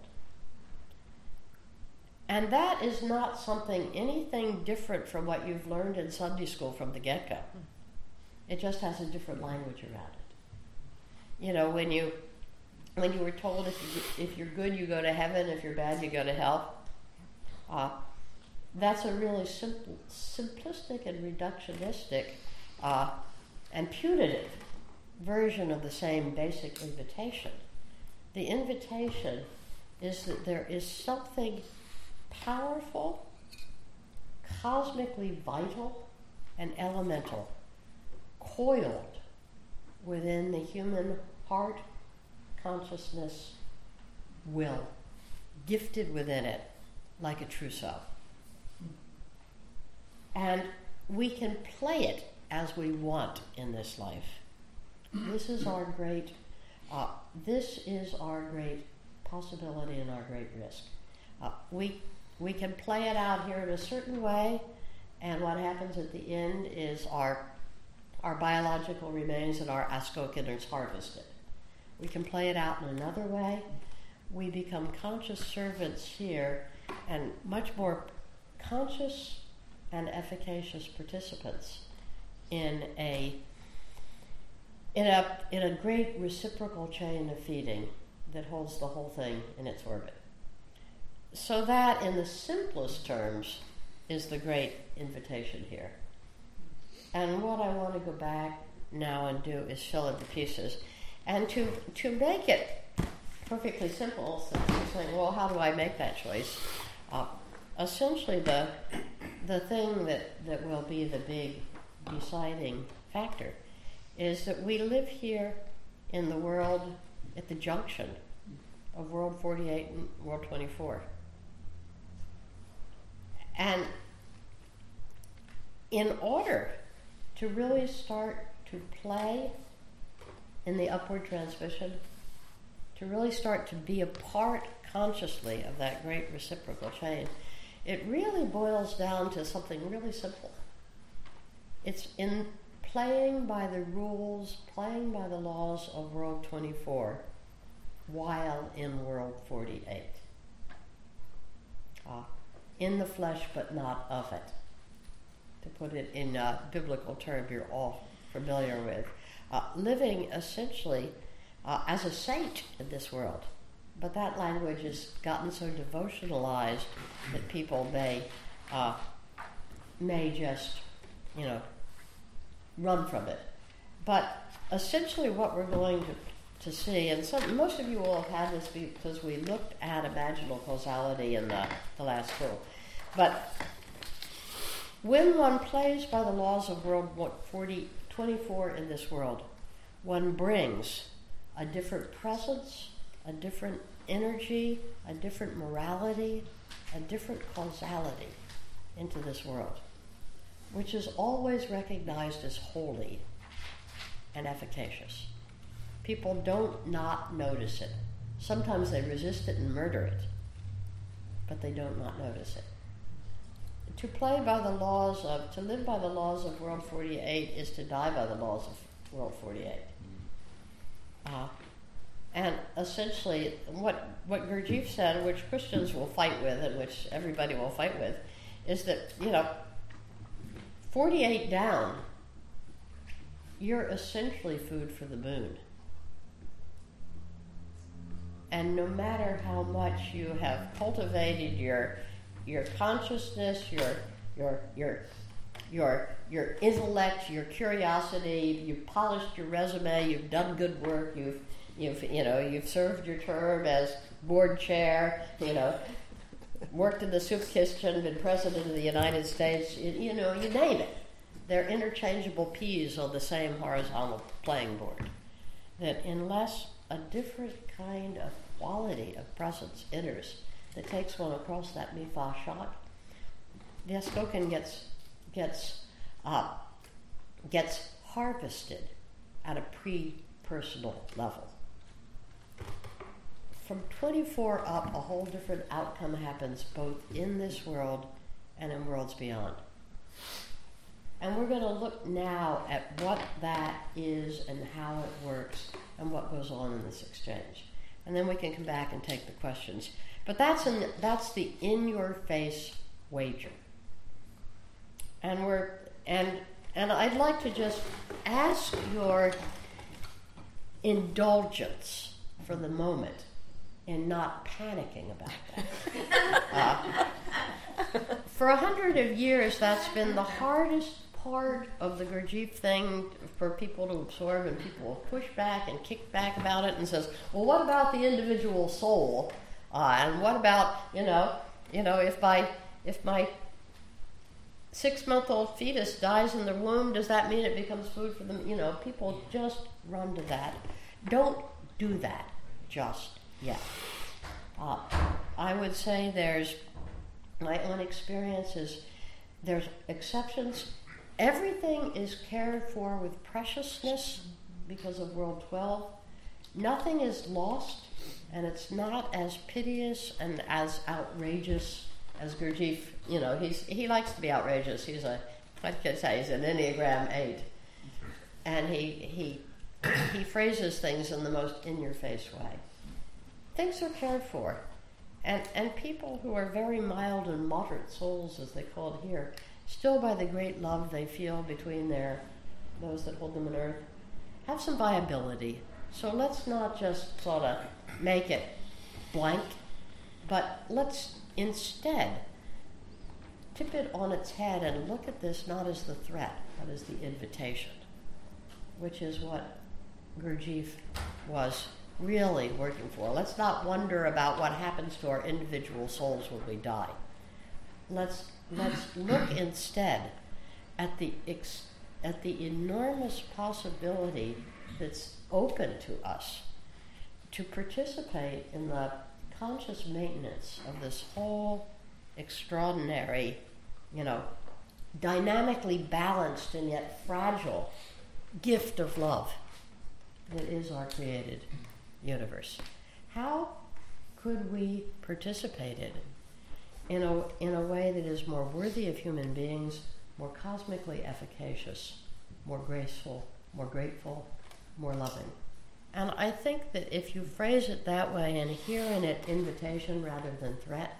And that is not anything different from what you've learned in Sunday school from the get-go. It just has a different language around it. You know, when you were told if you're good, you go to heaven, if you're bad, you go to hell, that's a really simplistic and reductionistic and putative version of the same basic invitation. The invitation is that there is something powerful, cosmically vital, and elemental coiled within the human heart, consciousness, will, gifted within it like a trousseau. And we can play it as we want in this life. This is our great possibility and our great risk. We can play it out here in a certain way, and what happens at the end is our biological remains and our Askokin is harvested. We can play it out in another way. We become conscious servants here and much more conscious and efficacious participants in a great reciprocal chain of feeding that holds the whole thing in its orbit. So that, in the simplest terms, is the great invitation here. And what I want to go back now and do is fill in the pieces. And to make it perfectly simple, since you're saying, well, how do I make that choice? Essentially, the thing that will be the big deciding factor is that we live here in the world at the junction of World 48 and World 24. And in order to really start to play in the upward transmission, to really start to be a part consciously of that great reciprocal chain, it really boils down to something really simple. It's in playing by the rules, playing by the laws of World 24 while in World 48. In the flesh but not of it. To put it in a biblical term you're all familiar with. Living essentially as a saint in this world. But that language has gotten so devotionalized that people may just, run from it. But essentially what we're going to see, and most of you will have had this because we looked at imaginal causality in the last school. But when one plays by the laws of World 24 in this world, one brings a different presence, a different energy, a different morality, a different causality into this world, which is always recognized as holy and efficacious. People don't not notice it. Sometimes they resist it and murder it, but they don't not notice it. To live by the laws of World 48 is to die by the laws of World 48. And essentially, what Gurdjieff said, which Christians will fight with and which everybody will fight with, is that, 48 down, you're essentially food for the moon. And no matter how much you have cultivated your consciousness, your intellect, your curiosity, you've polished your resume, you've done good work, you've served your term as board chair, worked in the soup kitchen, been president of the United States, you name it. They're interchangeable peas on the same horizontal playing board. That unless a different kind of quality of presence enters that takes one across that Mifa shock, the Skokin gets harvested at a pre-personal level. From 24 up, a whole different outcome happens both in this world and in worlds beyond. And we're going to look now at what that is and how it works and what goes on in this exchange. And then we can come back and take the questions. But that's the in-your-face wager. And I'd like to just ask your indulgence for the moment in not panicking about that. For 100 of years, that's been the hardest part of the Gurdjieff thing for people to absorb, and people will push back and kick back about it and says, well, what about the individual soul? And what about, if my 6-month-old fetus dies in the womb, does that mean it becomes food for them? People just run to that. Don't do that just yet. I would say my own experience is there's exceptions. Everything is cared for with preciousness because of World 12. Nothing is lost, and it's not as piteous and as outrageous as Gurdjieff. He likes to be outrageous. He's an Enneagram 8, and he phrases things in the most in-your-face way. Things are cared for, and people who are very mild and moderate souls, as they call it here, still by the great love they feel between those that hold them on earth, have some viability. So let's not just sort of make it blank, but let's instead tip it on its head and look at this not as the threat, but as the invitation, which is what Gurdjieff was really working for. Let's not wonder about what happens to our individual souls when we die. Let's look instead at the enormous possibility that's open to us to participate in the conscious maintenance of this whole extraordinary, dynamically balanced and yet fragile gift of love that is our created universe. How could we participate in a way that is more worthy of human beings, more cosmically efficacious, more graceful, more grateful, more loving? And I think that if you phrase it that way and hear in it invitation rather than threat,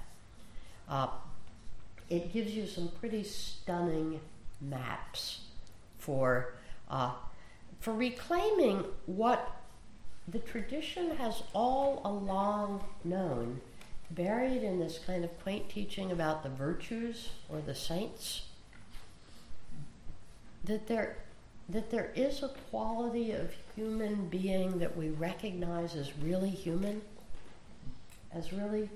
it gives you some pretty stunning maps for reclaiming what the tradition has all along known, buried in this kind of quaint teaching about the virtues or the saints, that that there is a quality of human being that we recognize as really human, as really,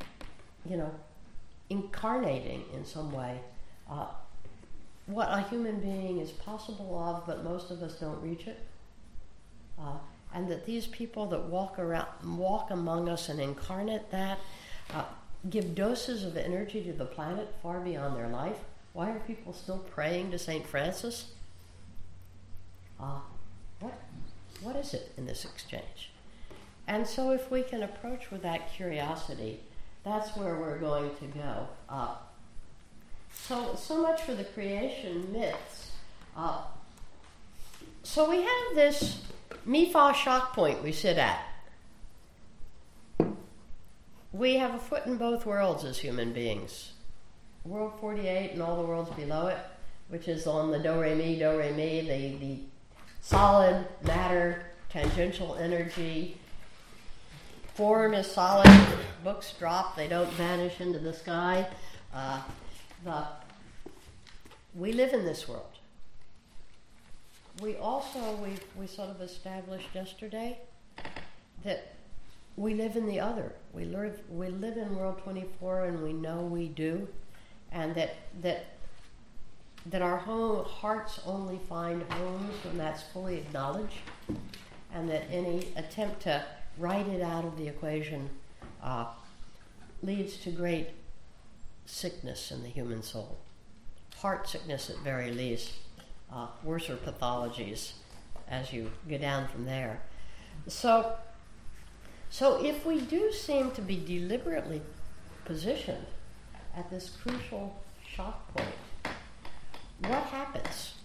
incarnating in some way what a human being is possible of, but most of us don't reach it. And that these people that walk among us and incarnate that, give doses of energy to the planet far beyond their life. Why are people still praying to St. Francis? What is it in this exchange? And so if we can approach with that curiosity, that's where we're going to go. So much for the creation myths. So we have this Mi-Fa shock point we sit at. We have a foot in both worlds as human beings. World 48 and all the worlds below it, which is on the do-re-mi, the solid matter, tangential energy. Form is solid, books drop, they don't vanish into the sky. We live in this world. We also, we sort of established yesterday that we live in the other. We live in World 24, and we know we do, and that our hearts only find homes when that's fully acknowledged, and that any attempt to write it out of the equation leads to great sickness in the human soul. Heart sickness at very least, worser pathologies as you go down from there. So if we do seem to be deliberately positioned at this crucial shock point, what happens?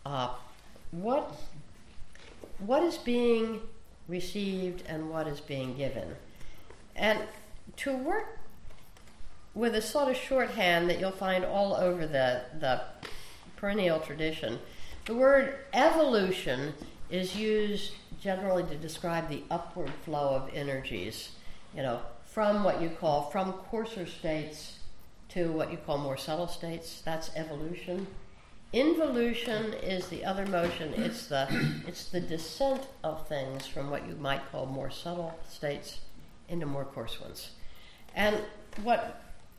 What is being received and what is being given? And to work with a sort of shorthand that you'll find all over the perennial tradition, the word evolution is used generally to describe the upward flow of energies, from what you call, from coarser states to what you call more subtle states. That's evolution. Involution is the other motion. It's the descent of things from what you might call more subtle states into more coarse ones. And what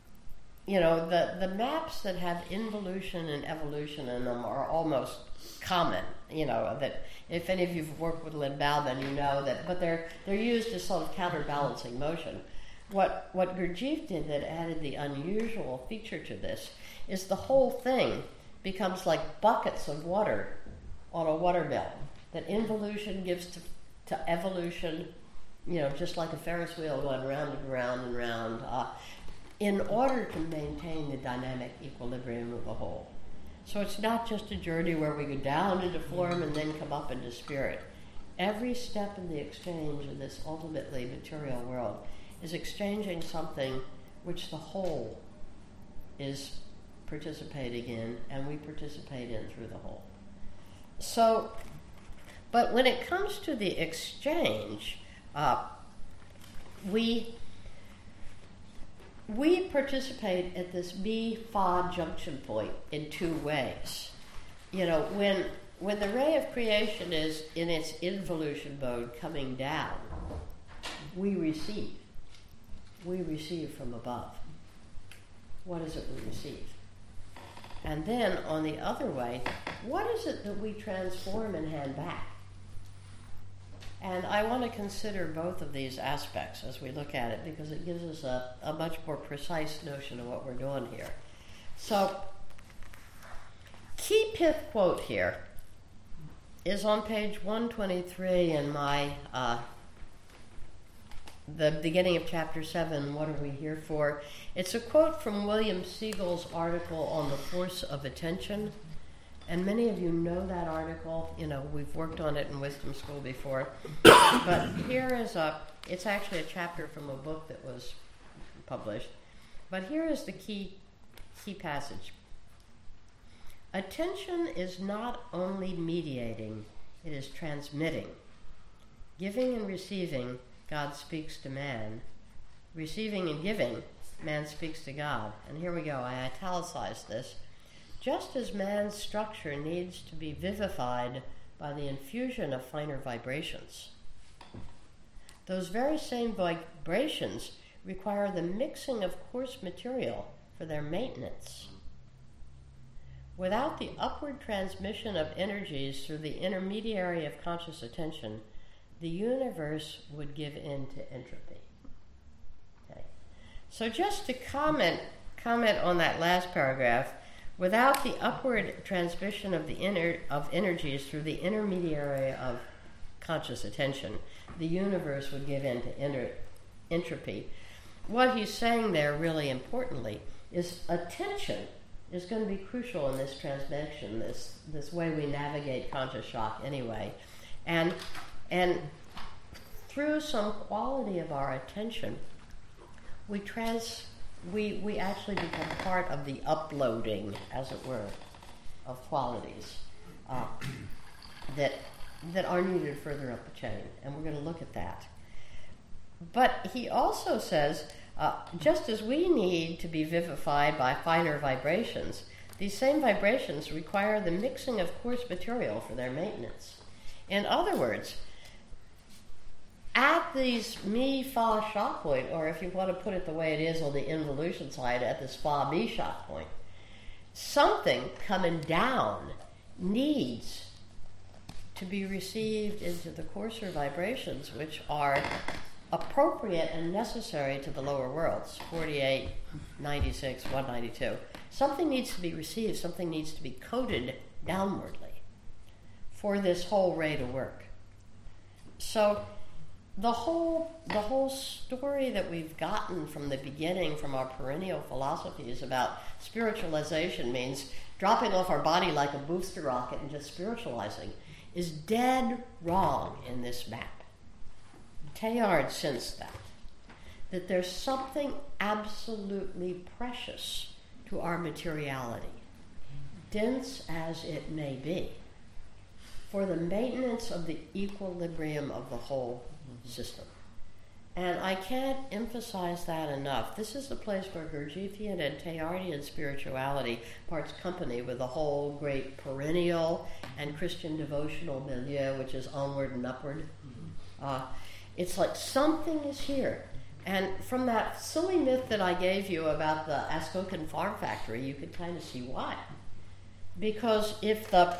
the maps that have involution and evolution in them are almost common. That if any of you've worked with Lynn Bowman, you know that. But they're used as sort of counterbalancing motion. What Gurdjieff did that added the unusual feature to this is the whole thing becomes like buckets of water on a water bill. That involution gives to evolution, just like a Ferris wheel going round and round and round, in order to maintain the dynamic equilibrium of the whole. So it's not just a journey where we go down into form and then come up into spirit. Every step in the exchange in this ultimately material world is exchanging something which the whole is participating in, and we participate in through the whole. So, but when it comes to the exchange, we participate at this Mi-Fa junction point in two ways. When the ray of creation is in its involution mode coming down, we receive. We receive from above. What is it we receive? And then on the other way, what is it that we transform and hand back? And I want to consider both of these aspects as we look at it, because it gives us a much more precise notion of what we're doing here. So, key pith quote here is on page 123 in my the beginning of chapter 7, What Are We Here For? It's a quote from William Siegel's article on the force of attention. And many of you know that article. We've worked on it in Wisdom School before. But here is it's actually a chapter from a book that was published. But here is the key passage. Attention is not only mediating, it is transmitting. Giving and receiving, God speaks to man. Receiving and giving, man speaks to God. And here we go. I italicized this. just as man's structure needs to be vivified by the infusion of finer vibrations, those very same vibrations require the mixing of coarse material for their maintenance. Without the upward transmission of energies through the intermediary of conscious attention, the universe would give in to entropy. Okay. So just to comment on that last paragraph, without the upward transmission of of energies through the intermediary of conscious attention, the universe would give in to entropy. What he's saying there, really importantly, is attention is going to be crucial in this transmission, this way we navigate conscious shock anyway. And through some quality of our attention, we actually become part of the uploading, as it were, of qualities that are needed further up the chain. And we're going to look at that. But he also says, just as we need to be vivified by finer vibrations, these same vibrations require the mixing of coarse material for their maintenance. In other words, at these mi-fa shock point, or if you want to put it the way it is on the involution side, at this fa-mi shock point, something coming down needs to be received into the coarser vibrations, which are appropriate and necessary to the lower worlds, 48, 96, 192. Something needs to be received, something needs to be coded downwardly for this whole ray to work. So the whole story that we've gotten from the beginning, from our perennial philosophies about spiritualization means dropping off our body like a booster rocket and just spiritualizing, is dead wrong in this map. Teilhard sensed that there's something absolutely precious to our materiality, dense as it may be, for the maintenance of the equilibrium of the whole system. And I can't emphasize that enough. This is the place where Gurdjieffian and Teilhardian spirituality parts company with the whole great perennial and Christian devotional milieu, which is onward and upward. It's like something is here. And from that silly myth that I gave you about the Askokan farm factory, you could kind of see why. Because if the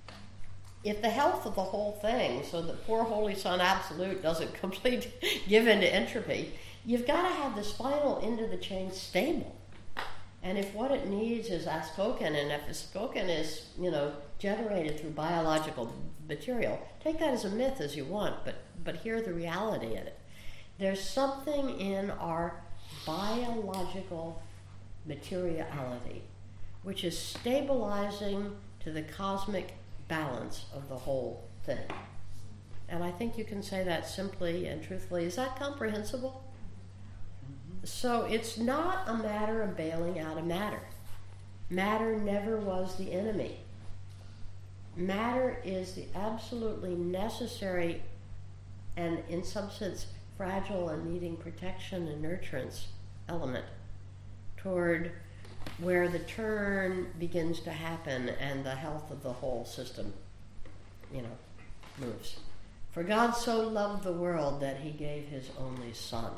health of the whole thing, so that poor Holy Son Absolute doesn't completely give in to entropy, you've got to have this final end of the chain stable. And if what it needs is Askokan, and if Askokan is, generated through biological material, take that as a myth as you want, but hear the reality in it. There's something in our biological materiality which is stabilizing to the cosmic balance of the whole thing. And I think you can say that simply and truthfully. Is that comprehensible? So it's not a matter of bailing out of matter. Matter never was the enemy. Matter is the absolutely necessary and, in some sense, fragile and needing protection and nurturance element toward where the turn begins to happen and the health of the whole system, moves. For God so loved the world that he gave his only Son.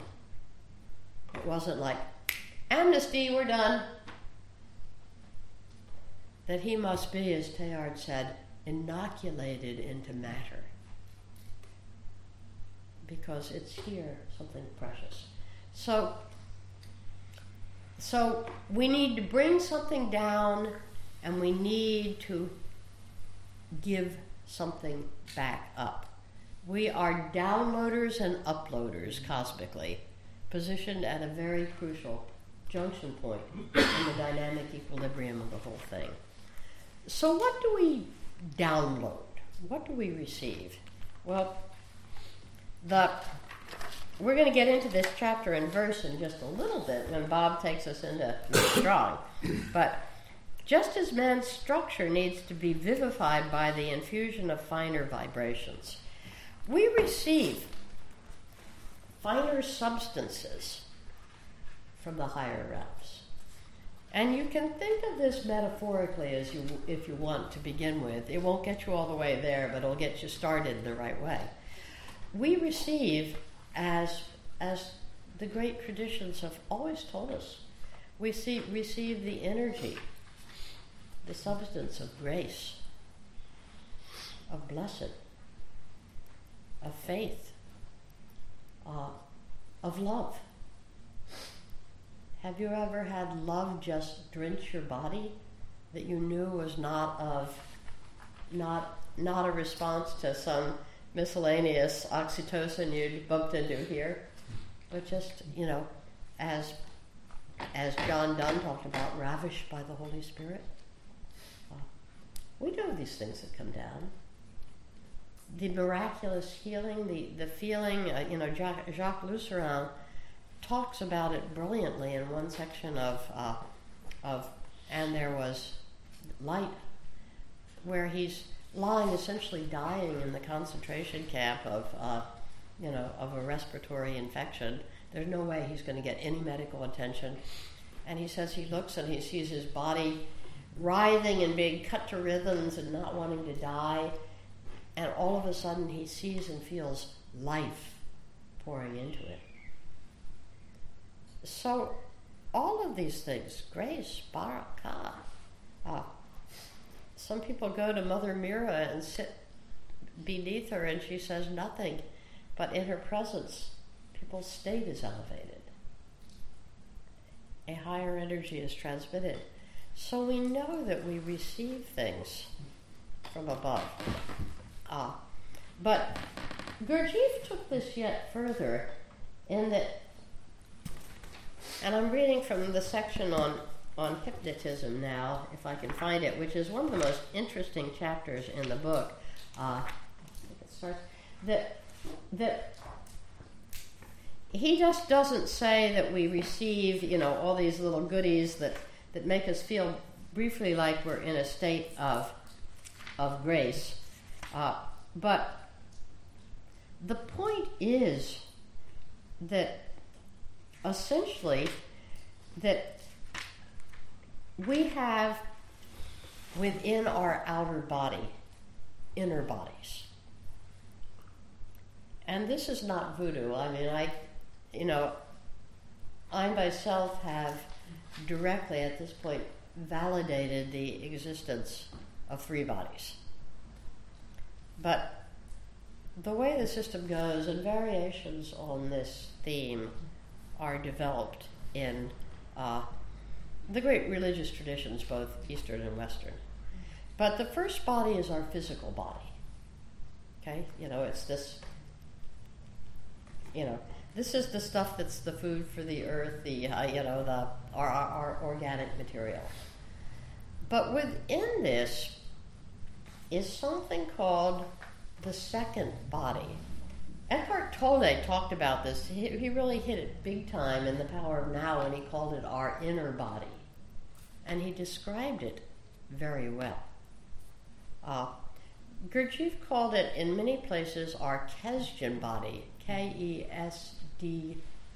It wasn't like, amnesty, we're done. That he must be, as Teilhard said, inoculated into matter. Because it's here, something precious. So we need to bring something down, and we need to give something back up. We are downloaders and uploaders cosmically, positioned at a very crucial junction point in the dynamic equilibrium of the whole thing. So what do we download? What do we receive? Well, we're going to get into this chapter and verse in just a little bit when Bob takes us into Strong. But just as man's structure needs to be vivified by the infusion of finer vibrations, we receive finer substances from the higher realms. And you can think of this metaphorically as if you want to begin with. It won't get you all the way there, but it'll get you started the right way. We receive, as the great traditions have always told us, we receive the energy, the substance of grace, of blessing, of faith, of love. Have you ever had love just drench your body that you knew was not a response to some miscellaneous oxytocin you'd bumped into here, but just, as John Donne talked about, ravished by the Holy Spirit? We know these things that come down. The miraculous healing, the feeling, Jacques Lucéran talks about it brilliantly in one section of And There Was Light, where he's lying essentially dying in the concentration camp of a respiratory infection. There's no way he's going to get any medical attention. And he says he looks and he sees his body writhing and being cut to ribbons and not wanting to die. And all of a sudden he sees and feels life pouring into it. So all of these things, grace, barakah. Some people go to Mother Mira and sit beneath her and she says nothing, but in her presence, people's state is elevated. A higher energy is transmitted. So we know that we receive things from above. But Gurdjieff took this yet further in that, and I'm reading from the section on hypnotism now, if I can find it, which is one of the most interesting chapters in the book. I think it starts that he just doesn't say that we receive, all these little goodies that make us feel briefly like we're in a state of grace. But the point is that essentially that we have within our outer body inner bodies. And this is not voodoo. I mean, I myself have directly at this point validated the existence of three bodies. But the way the system goes, and variations on this theme are developed in the great religious traditions, both Eastern and Western. But the first body is our physical body. Okay? It's this, this is the stuff that's the food for the earth, our organic material. But within this is something called the second body. Eckhart Tolle talked about this. He really hit it big time in The Power of Now when he called it our inner body. And he described it very well. Gurdjieff called it in many places our Kesdjan body, Kesdjan.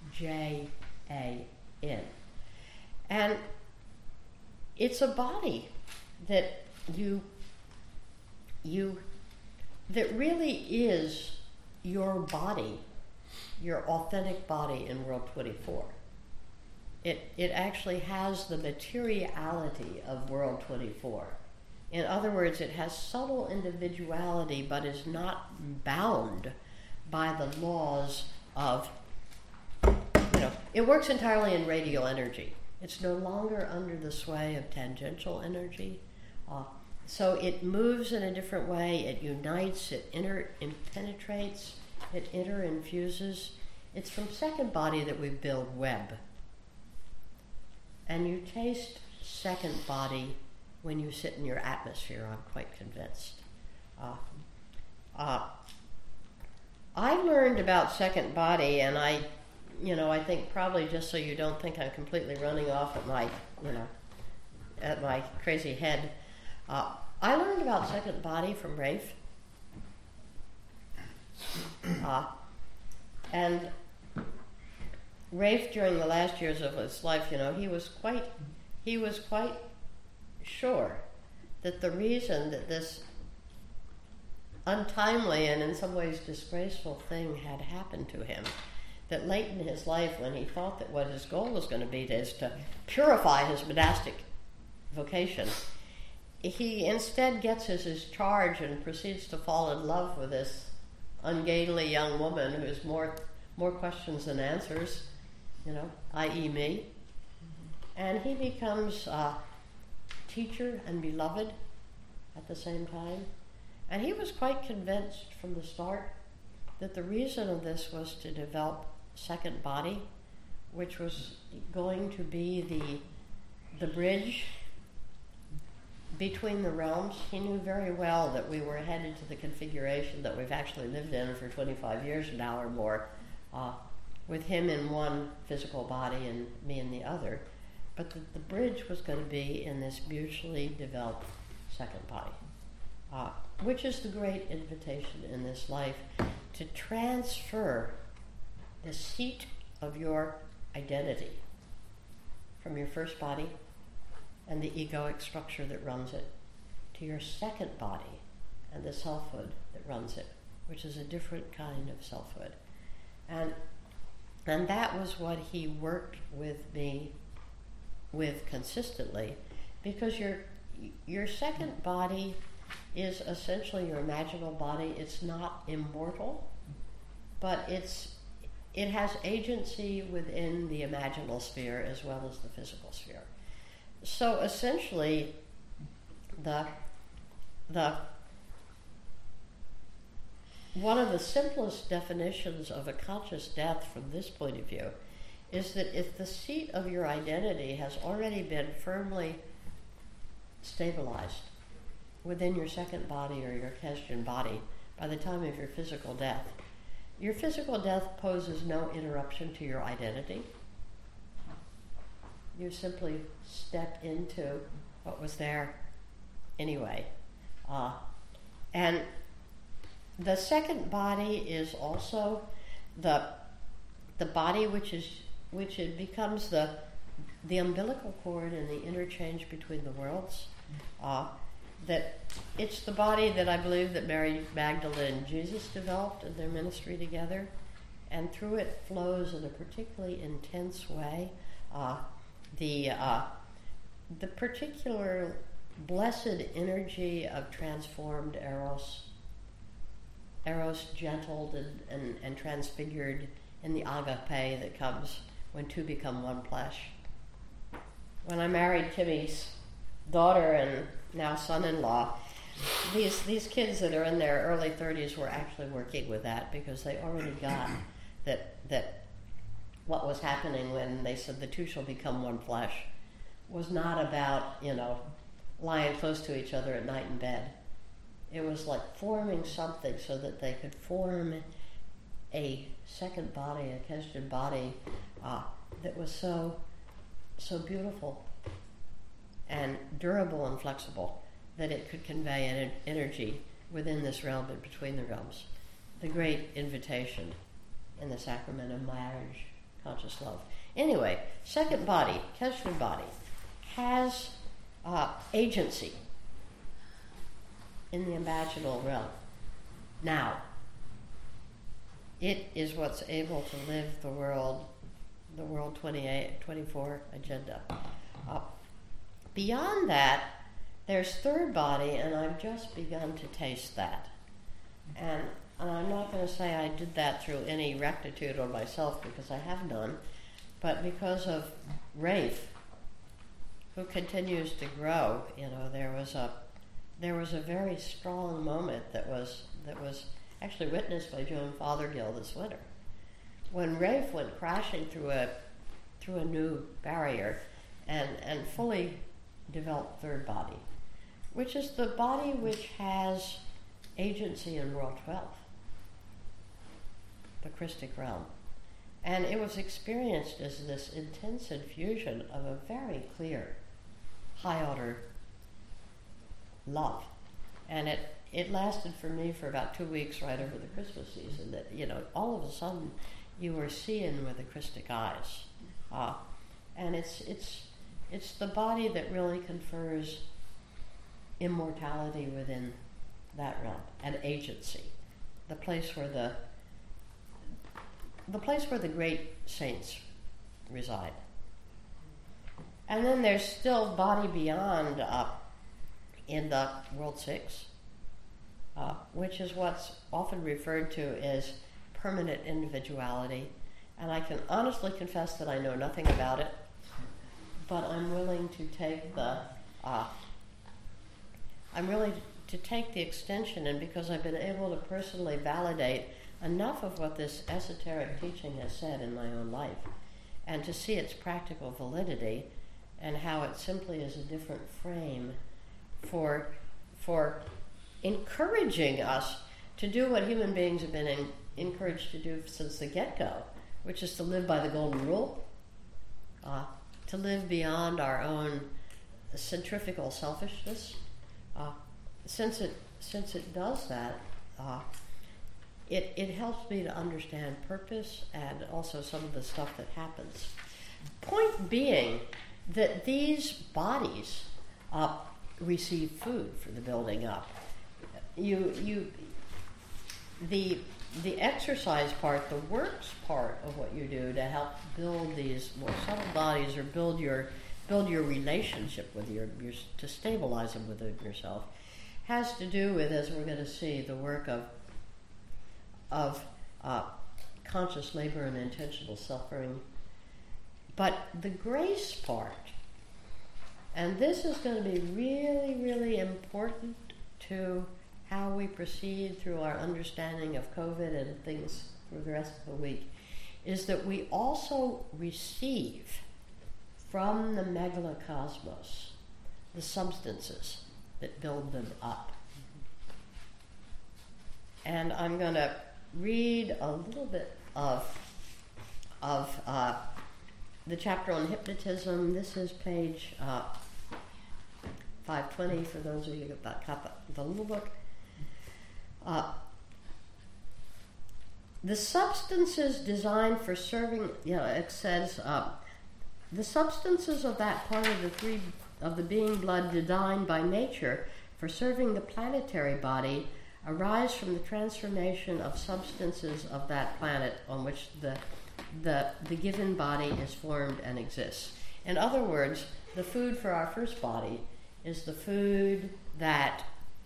And it's a body that that really is your body, your authentic body in World 24. It actually has the materiality of World 24. In other words, it has subtle individuality, but is not bound by the laws of, it works entirely in radial energy. It's no longer under the sway of tangential energy. So it moves in a different way. It unites, it penetrates, it interinfuses. It's from second body that we build web. And you taste second body when you sit in your atmosphere, I'm quite convinced. I learned about second body, and I think probably just so you don't think I'm completely running off at my crazy head, I learned about second body from Rafe. And Rafe, during the last years of his life, he was quite he was quite sure that the reason that this untimely and in some ways disgraceful thing had happened to him, that late in his life when he thought that what his goal was going to be is to purify his monastic vocation, he instead gets as his charge and proceeds to fall in love with this ungainly young woman who's more questions than answers, i.e. me. And he becomes teacher and beloved at the same time. And he was quite convinced from the start that the reason of this was to develop second body, which was going to be the bridge between the realms. He knew very well that we were headed to the configuration that we've actually lived in for 25 years now or more, with him in one physical body and me in the other. But the bridge was going to be in this mutually developed second body, which is the great invitation in this life, to transfer the seat of your identity from your first body and the egoic structure that runs it to your second body and the selfhood that runs it, which is a different kind of selfhood. And that was what he worked with me with consistently, because your second body is essentially your imaginal body. It's not immortal, but it has agency within the imaginal sphere as well as the physical sphere. So essentially, the one of the simplest definitions of a conscious death from this point of view is that if the seat of your identity has already been firmly stabilized within your second body or your Keshen body by the time of your physical death poses no interruption to your identity. You simply step into what was there anyway. And the second body is also the body which it becomes the umbilical cord and the interchange between the worlds. That it's the body that I believe that Mary Magdalene and Jesus developed in their ministry together, and through it flows in a particularly intense way the particular blessed energy of transformed Eros gentled and transfigured in the agape that comes when two become one flesh. When I married Timmy's daughter and now son-in-law, these kids that are in their early 30s were actually working with that, because they already got that what was happening when they said the two shall become one flesh was not about, lying close to each other at night in bed. It was like forming something so that they could form a second body, a Keshen body, that was so beautiful and durable and flexible that it could convey an energy within this realm and between the realms. The great invitation in the sacrament of marriage, conscious love. Anyway, second body, Keshen body, has agency in the imaginal realm. Now, it is what's able to live the World 24 agenda. Beyond that, there's third body, and I've just begun to taste that. And I'm not going to say I did that through any rectitude on myself, because I have none, but because of Rafe, who continues to grow. There was a very strong moment that was actually witnessed by Joan Fothergill this winter, when Rafe went crashing through a new barrier and fully developed third body, which is the body which has agency in World 12, the Christic realm. And it was experienced as this intense infusion of a very clear, high-order love. And it lasted for me for about 2 weeks right over the Christmas season, that, all of a sudden you were seeing with the Christic eyes. And it's it's the body that really confers immortality within that realm and agency. The place where the great saints reside. And then there's still body beyond in the World Six, which is what's often referred to as permanent individuality. And I can honestly confess that I know nothing about it, but I'm willing to take the extension, and because I've been able to personally validate enough of what this esoteric teaching has said in my own life, and to see its practical validity and how it simply is a different frame for encouraging us to do what human beings have been encouraged to do since the get-go, which is to live by the golden rule, to live beyond our own centrifugal selfishness. Since it does that, it helps me to understand purpose and also some of the stuff that happens. Point being that these bodies receive food for the building up. The exercise part, the works part of what you do to help build these more subtle bodies or build your relationship with to stabilize them within yourself, has to do with, as we're going to see, the work of conscious labor and intentional suffering. But the grace part, and this is going to be really, really important to how we proceed through our understanding of COVID and things for the rest of the week, is that we also receive from the megalocosmos the substances that build them up. And I'm going to read a little bit of the chapter on hypnotism. This is page 520 for those of you who got the little book. The substances designed for serving, it says, the substances of that part of the being blood designed by nature for serving the planetary body arise from the transformation of substances of that planet on which the given body is formed and exists. In other words, the food for our first body is the food that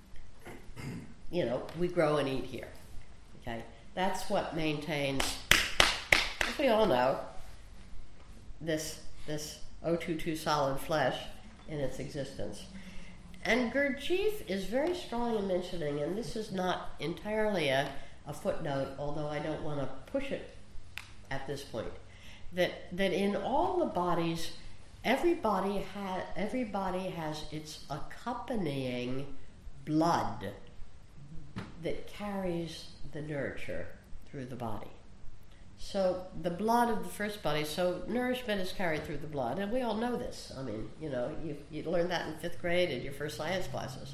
we grow and eat here. Okay, that's what maintains, as we all know, this O22 solid flesh in its existence. And Gurdjieff is very strong in mentioning, and this is not entirely a footnote, although I don't want to push it at this point, that in all the bodies, everybody has its accompanying blood that carries the nurture through the body. So the blood of the first body, so nourishment is carried through the blood, and we all know this. I mean, you learned that in 5th grade in your first science classes.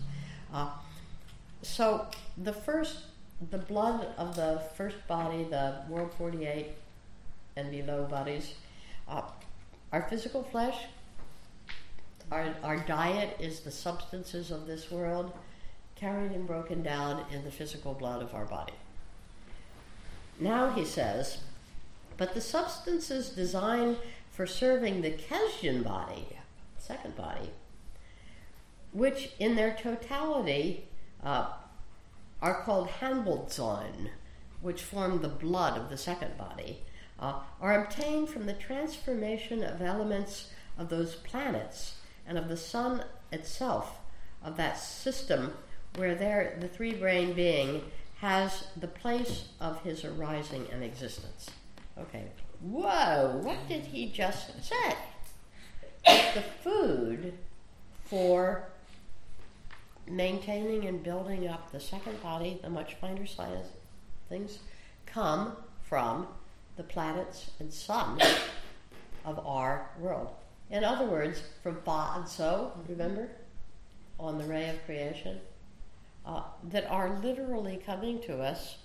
So the blood of the first body, the World 48 and below bodies, our physical flesh, our diet is the substances of this world, carried and broken down in the physical blood of our body. Now he says, but the substances designed for serving the Kesdjan body, second body, which in their totality are called Handbultzon, which form the blood of the second body, are obtained from the transformation of elements of those planets and of the sun itself, of that system where the three-brain being has the place of his arising and existence. Okay. Whoa, what did he just say? The food for maintaining and building up the second body, the much finer science things, come from the planets and sun of our world. In other words, from Ba and So, remember, on the ray of creation, that are literally coming to us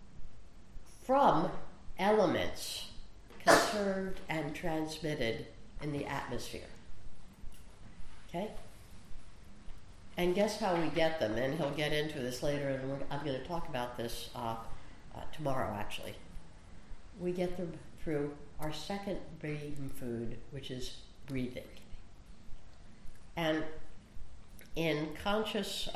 from elements conserved and transmitted in the atmosphere. Okay? And guess how we get them? And he'll get into this later, and I'm going to talk about this tomorrow, actually. We get them through our second brain food, which is breathing. And in conscious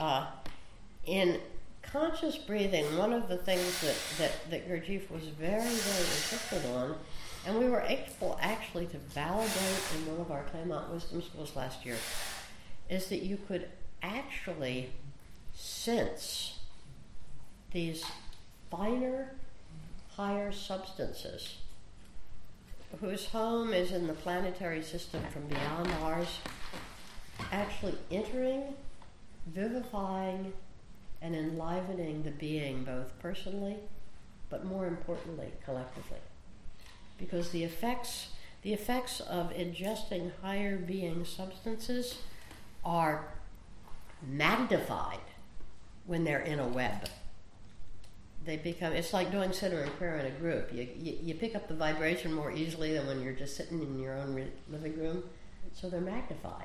breathing, one of the things that Gurdjieff was very, very insistent on, and we were able actually to validate in one of our Claremont Wisdom Schools last year, is that you could actually sense these finer, higher substances whose home is in the planetary system from beyond ours, actually entering, vivifying, and enlivening the being both personally, but more importantly, collectively. Because the effects of ingesting higher being substances are magnified when they're in a web. They become, it's like doing center and prayer in a group. You pick up the vibration more easily than when you're just sitting in your own living room. So they're magnified.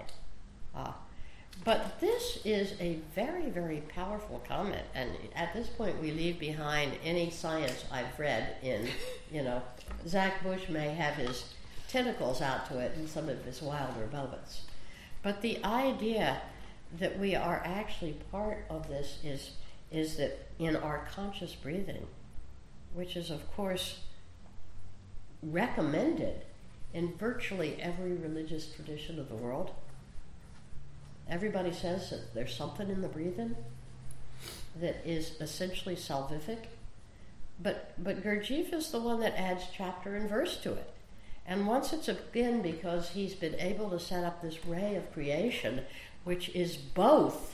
But this is a very, very powerful comment. And at this point, we leave behind any science I've read in, Zach Bush may have his tentacles out to it and some of his wilder moments. But the idea that we are actually part of this is that in our conscious breathing, which is of course recommended in virtually every religious tradition of the world, everybody says that there's something in the breathing that is essentially salvific, but Gurdjieff is the one that adds chapter and verse to it. And once it's again, because he's been able to set up this ray of creation, which is both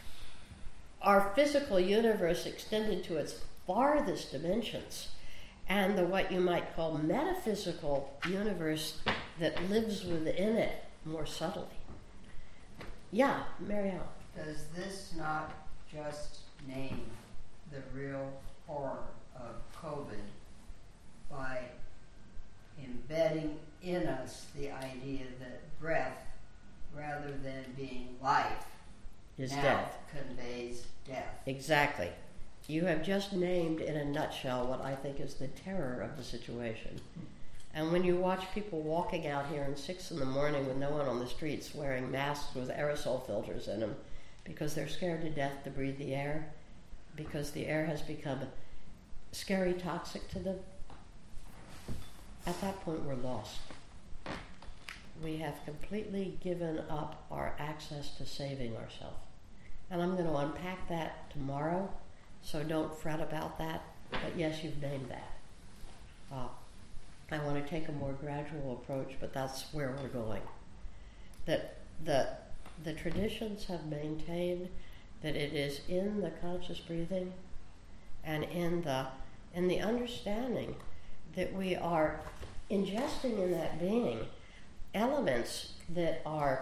our physical universe extended to its farthest dimensions and the what you might call metaphysical universe that lives within it more subtly. Yeah, Marielle. Does this not just name the real horror of COVID by embedding in us the idea that breath, rather than being life, Is now death. conveys death? Exactly. You have just named in a nutshell what I think is the terror of the situation. And when you watch people walking out here at 6 a.m. with no one on the streets wearing masks with aerosol filters in them because they're scared to death to breathe the air, because the air has become scary toxic to them, at that point we're lost. We have completely given up our access to saving ourselves. And I'm going to unpack that tomorrow, so don't fret about that. But yes, you've named that. I want to take a more gradual approach, but that's where we're going. That the traditions have maintained that it is in the conscious breathing and in the understanding that we are ingesting in that being elements that are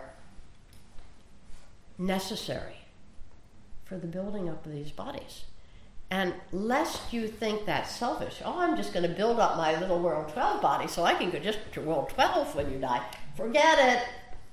necessary for the building up of these bodies. And lest you think that's selfish, I'm just going to build up my little World 12 body so I can go just to World 12 when you die. Forget it.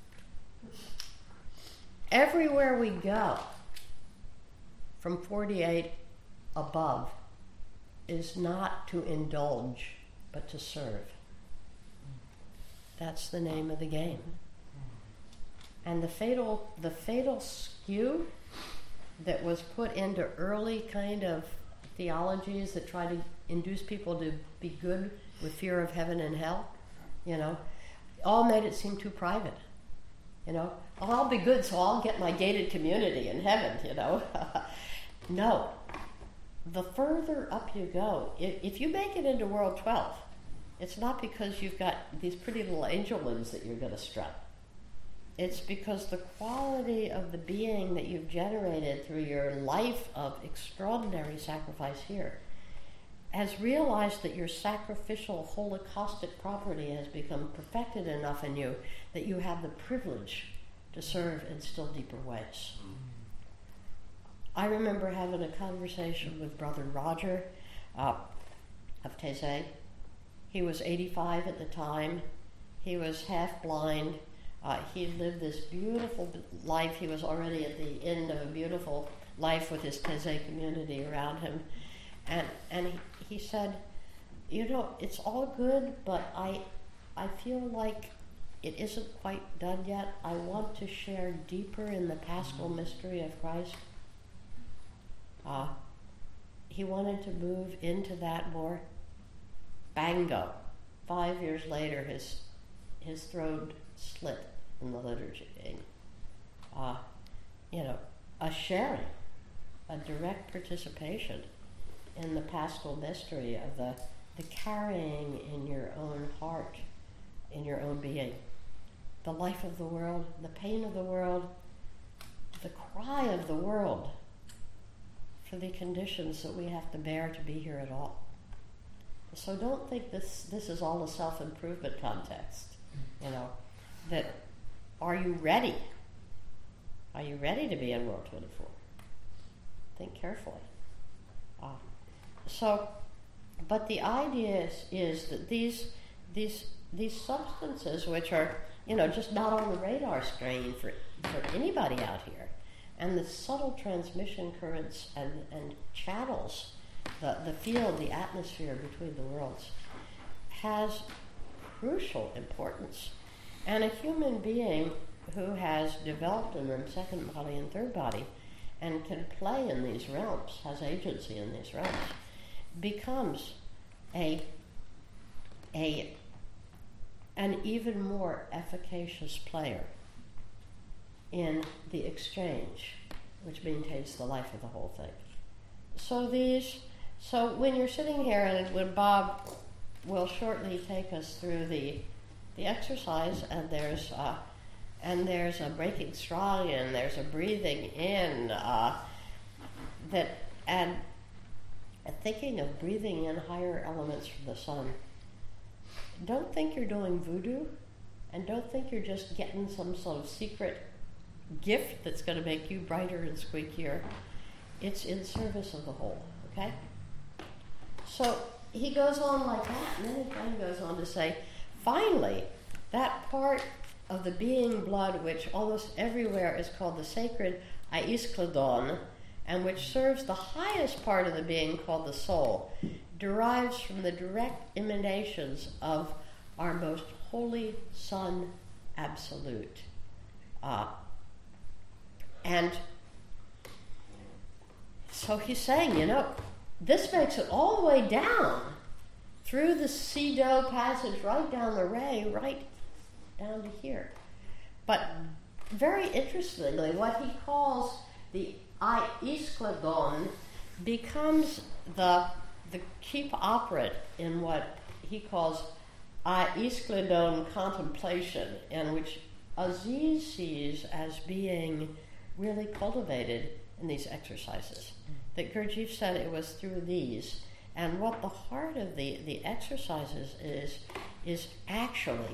Everywhere we go, from 48 above, is not to indulge, but to serve. That's the name of the game. And the fatal skew that was put into early kind of theologies that try to induce people to be good with fear of heaven and hell, all made it seem too private. I'll be good, so I'll get my gated community in heaven, No. The further up you go, if you make it into World 12, it's not because you've got these pretty little angel wings that you're going to strut. It's because the quality of the being that you've generated through your life of extraordinary sacrifice here has realized that your sacrificial holocaustic property has become perfected enough in you that you have the privilege to serve in still deeper ways. I remember having a conversation with Brother Roger of Taizé. He was 85 at the time. He was half blind. He lived this beautiful life. He was already at the end of a beautiful life with his Taizé community around him. And he said, you know, it's all good, but I feel like it isn't quite done yet. I want to share deeper in the paschal mystery of Christ. He wanted to move into that more. Bango. 5 years later, his throat slit in the liturgy. A sharing, a direct participation in the paschal mystery of the carrying in your own heart, in your own being, the life of the world, the pain of the world, the cry of the world for the conditions that we have to bear to be here at all. So don't think this is all a self-improvement context, that are you ready? Are you ready to be in World 24? Think carefully. But the idea is that these substances, which are, just not on the radar screen for anybody out here, and the subtle transmission currents and channels, the field, the atmosphere between the worlds, has crucial importance. And a human being who has developed in them second body and third body and can play in these realms, has agency in these realms, becomes an even more efficacious player in the exchange, which maintains the life of the whole thing. So when you're sitting here, and when Bob will shortly take us through the exercise, and there's a breaking strong, and there's a breathing in, and thinking of breathing in higher elements from the sun. Don't think you're doing voodoo, and don't think you're just getting some sort of secret gift that's going to make you brighter and squeakier. It's in service of the whole, okay? So he goes on like that, and then he kind of goes on to say, finally, that part of the being blood, which almost everywhere is called the sacred aiskladon, and which serves the highest part of the being called the soul, derives from the direct emanations of our most holy Son Absolute. And so he's saying, this makes it all the way down through the Sido passage, right down the ray, right down to here. But very interestingly, what he calls the aiskladon becomes the chief operant in what he calls aiskladon contemplation, and which Aziz sees as being really cultivated in these exercises. That Gurdjieff said it was through these. And what the heart of the exercises is actually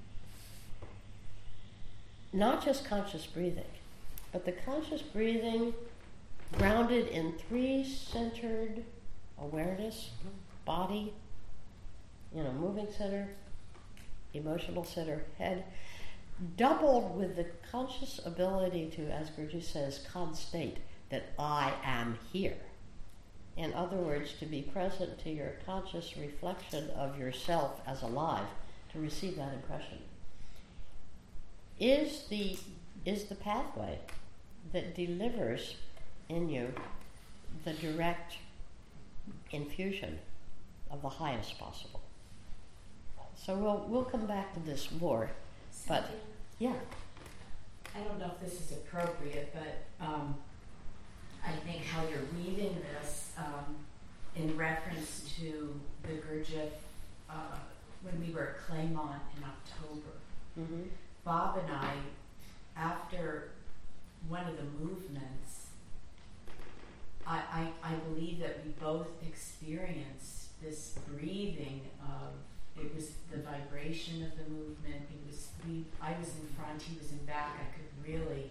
not just conscious breathing, but the conscious breathing grounded in three-centered awareness, body, moving center, emotional center, head, doubled with the conscious ability to, as Gurdjieff says, constate that I am here. In other words, to be present to your conscious reflection of yourself as alive, to receive that impression, is the pathway that delivers in you the direct infusion of the highest possible. So we'll come back to this more, but yeah. I don't know if this is appropriate, but I think how you're reading this in reference to the Gurdjieff when we were at Claymont in October. Mm-hmm. Bob and I, after one of the movements, I believe that we both experienced this breathing of, it was the vibration of the movement. I was in front, he was in back. I could really,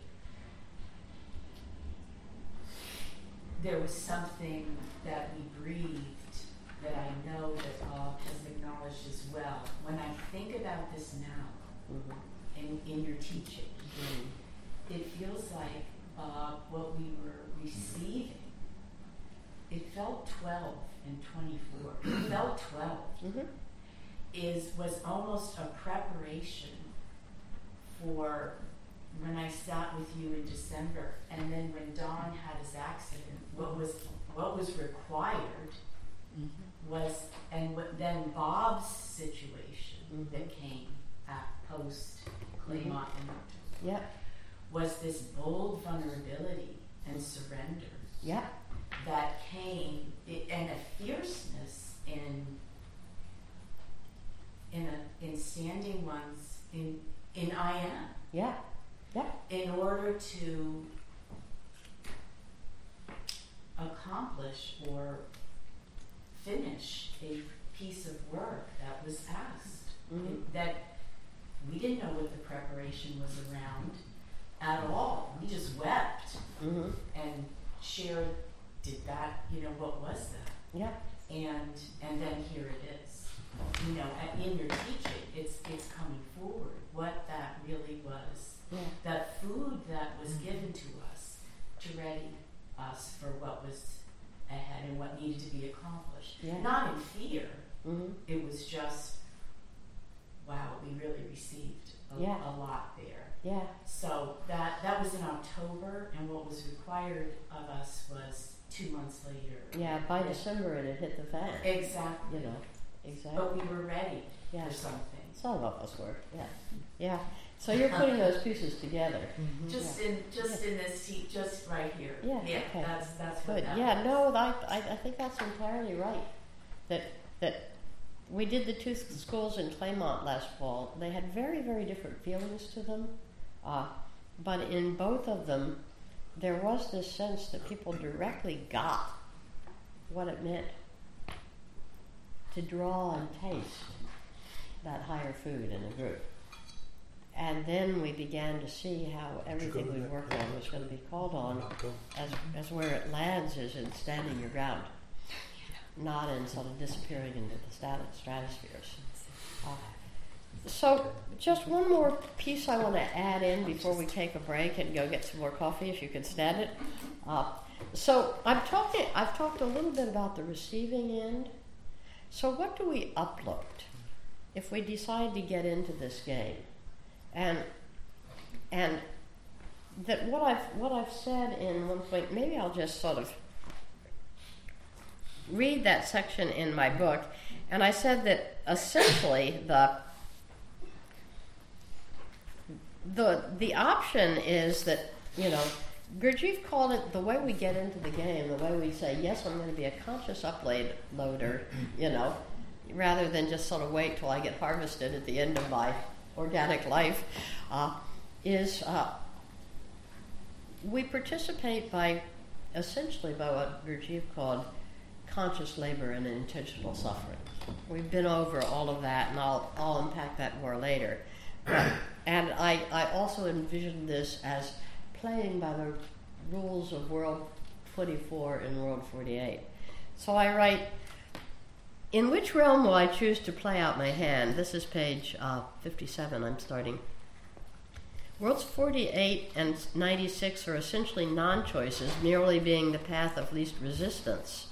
there was something that we breathed that I know that Bob has acknowledged as well. When I think about this now, in your teaching, it feels like what we were receiving, it felt 12 and 24. It felt 12 was almost a preparation for when I sat with you in December, and then when Don had his accident, what was required was, and then Bob's situation that came at post Claymont in October was this bold vulnerability and surrender that came, and a fierceness in standing one's in I am. In order to accomplish or finish a piece of work that was asked. That we didn't know what the preparation was around at all. We just wept and shared, what was that? And then here it is. In your teaching, it's coming forward. What that really was. That food that was given to us to ready us for what was ahead and what needed to be accomplished. Not in fear. It was just, wow, we really received a lot there. So that was in October, and what was required of us was 2 months later. By December it had hit the fan. Exactly. Exactly. But we were ready for something. Some of us were. So you're putting those pieces together. Just in this just right here. Okay. That's what good. that I think that's entirely right. That we did the two schools in Claymont last fall. They had very, very different feelings to them, but in both of them, there was this sense that people directly got what it meant to draw and taste that higher food in a group. And then we began to see how everything we worked on was going to be called on as where it lands is in standing your ground, not in sort of disappearing into the stratospheres. So just one more piece I want to add in before we take a break and go get some more coffee, if you can stand it. So I've talked a little bit about the receiving end. So what do we uplift if we decide to get into this game? And that what I've said in one point, maybe I'll just sort of read that section in my book. And I said that essentially the option is that, Gurdjieff called it the way we get into the game, the way we say, yes, I'm going to be a conscious uploader, rather than just sort of wait till I get harvested at the end of my organic life, is we participate by what Gurdjieff called conscious labor and intentional suffering. We've been over all of that, and I'll unpack that more later. And I also envision this as playing by the rules of World 24 and World 48. So I write, in which realm will I choose to play out my hand? This is page 57, I'm starting. Worlds 48 and 96 are essentially non-choices, merely being the path of least resistance.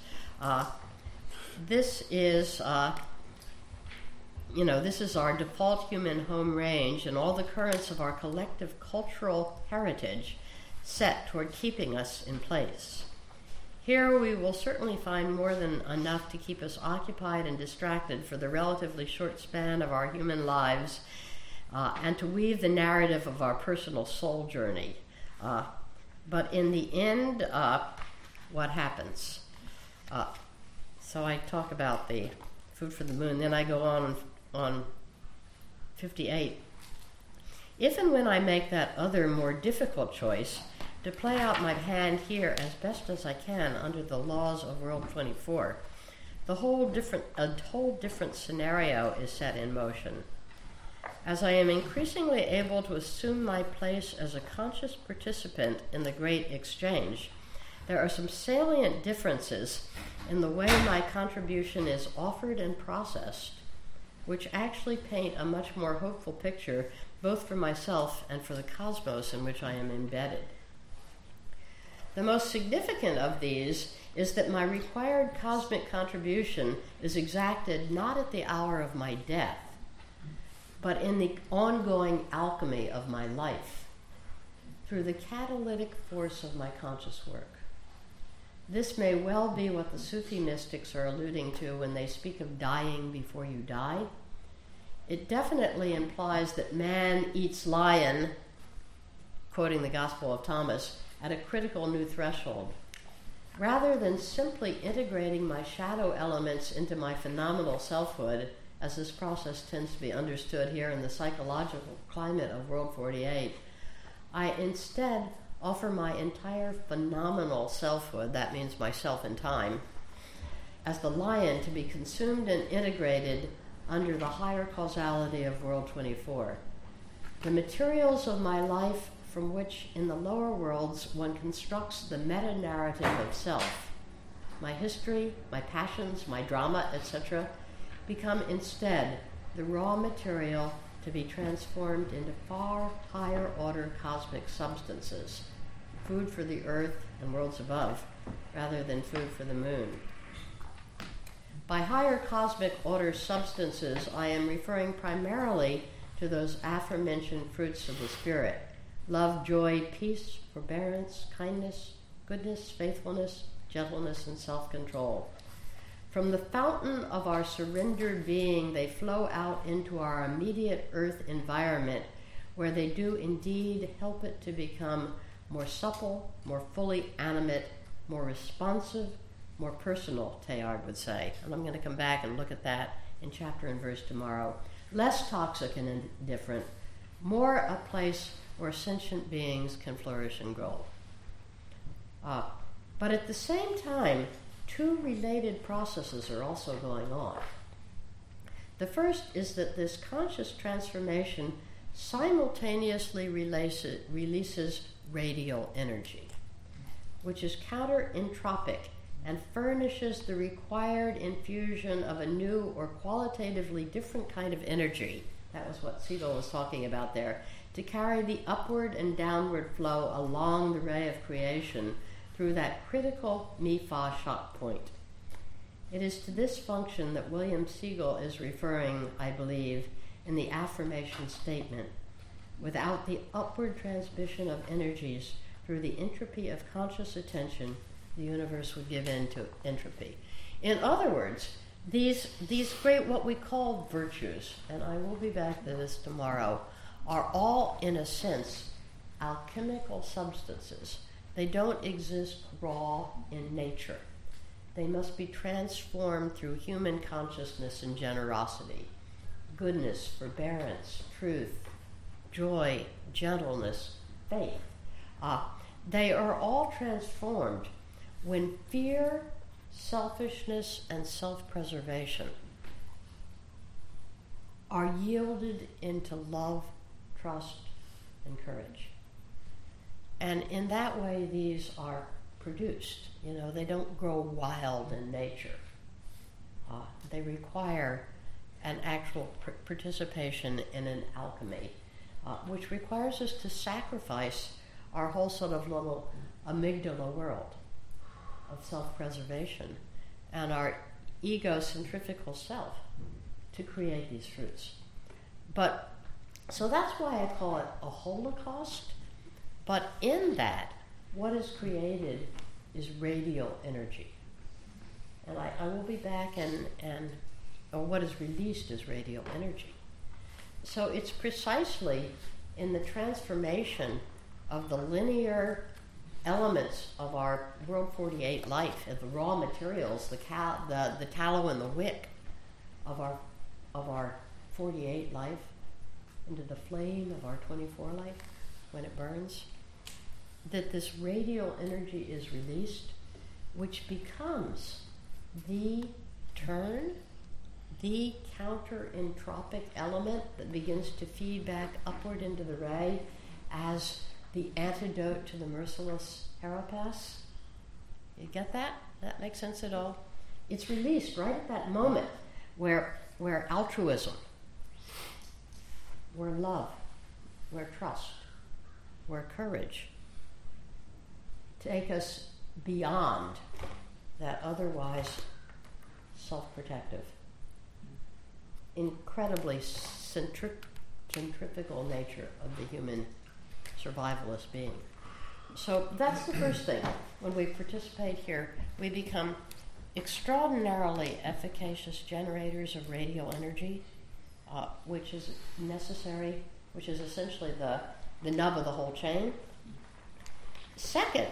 This is our default human home range, and all the currents of our collective cultural heritage set toward keeping us in place. Here we will certainly find more than enough to keep us occupied and distracted for the relatively short span of our human lives, and to weave the narrative of our personal soul journey. But in the end, what happens? So I talk about the food for the moon, then I go on 58. If and when I make that other, more difficult choice to play out my hand here as best as I can under the laws of World 24, a whole different scenario is set in motion. As I am increasingly able to assume my place as a conscious participant in the great exchange, there are some salient differences in the way my contribution is offered and processed, which actually paint a much more hopeful picture both for myself and for the cosmos in which I am embedded. The most significant of these is that my required cosmic contribution is exacted not at the hour of my death, but in the ongoing alchemy of my life, through the catalytic force of my conscious work. This may well be what the Sufi mystics are alluding to when they speak of dying before you die. It definitely implies that man eats lion, quoting the Gospel of Thomas, at a critical new threshold. Rather than simply integrating my shadow elements into my phenomenal selfhood, as this process tends to be understood here in the psychological climate of World 48, I instead offer my entire phenomenal selfhood, that means myself in time, as the lion to be consumed and integrated under the higher causality of World 24. The materials of my life from which in the lower worlds one constructs the meta-narrative of self, my history, my passions, my drama, etc., become instead the raw material to be transformed into far higher order cosmic substances, food for the earth and worlds above, rather than food for the moon. By higher cosmic order substances, I am referring primarily to those aforementioned fruits of the Spirit: love, joy, peace, forbearance, kindness, goodness, faithfulness, gentleness, and self-control. From the fountain of our surrendered being, they flow out into our immediate earth environment, where they do indeed help it to become more supple, more fully animate, more responsive, more personal, Teilhard would say. And I'm going to come back and look at that in chapter and verse tomorrow. Less toxic and indifferent, more a place where sentient beings can flourish and grow. But at the same time, two related processes are also going on. The first is that this conscious transformation simultaneously releases radial energy, which is counter-entropic and furnishes the required infusion of a new or qualitatively different kind of energy. That was what Siegel was talking about there, to carry the upward and downward flow along the ray of creation through that critical Mi-Fa shock point. It is to this function that William Siegel is referring, I believe, in the affirmation statement. Without the upward transmission of energies through the entropy of conscious attention, the universe would give in to entropy. In other words, these great, what we call virtues, and I will be back to this tomorrow, are all, in a sense, alchemical substances. They don't exist raw in nature. They must be transformed through human consciousness and generosity, goodness, forbearance, truth, joy, gentleness, faith. They are all transformed when fear, selfishness, and self-preservation are yielded into love, trust, and courage. And in that way, these are produced. You know, they don't grow wild in nature. They require an actual participation in an alchemy, which requires us to sacrifice our whole sort of little amygdala world of self-preservation and our ego-centrifugal self to create these fruits. But, so that's why I call it a holocaust. But in that, what is created is radial energy. And I will be back or what is released is radial energy. So it's precisely in the transformation of the linear elements of our World 48 life, of the raw materials, the tallow and the wick of our 48 life, into the flame of our 24 life when it burns, that this radial energy is released, which becomes the counter-entropic element that begins to feed back upward into the ray as the antidote to the merciless carapace, You get that? That makes sense at all? It's released right at that moment where altruism, where love, where trust, where courage take us beyond that otherwise self-protective, incredibly centrifugal nature of the human survivalist being. So that's the first thing. When we participate here, we become extraordinarily efficacious generators of radio energy, which is necessary, which is essentially the nub of the whole chain. Second,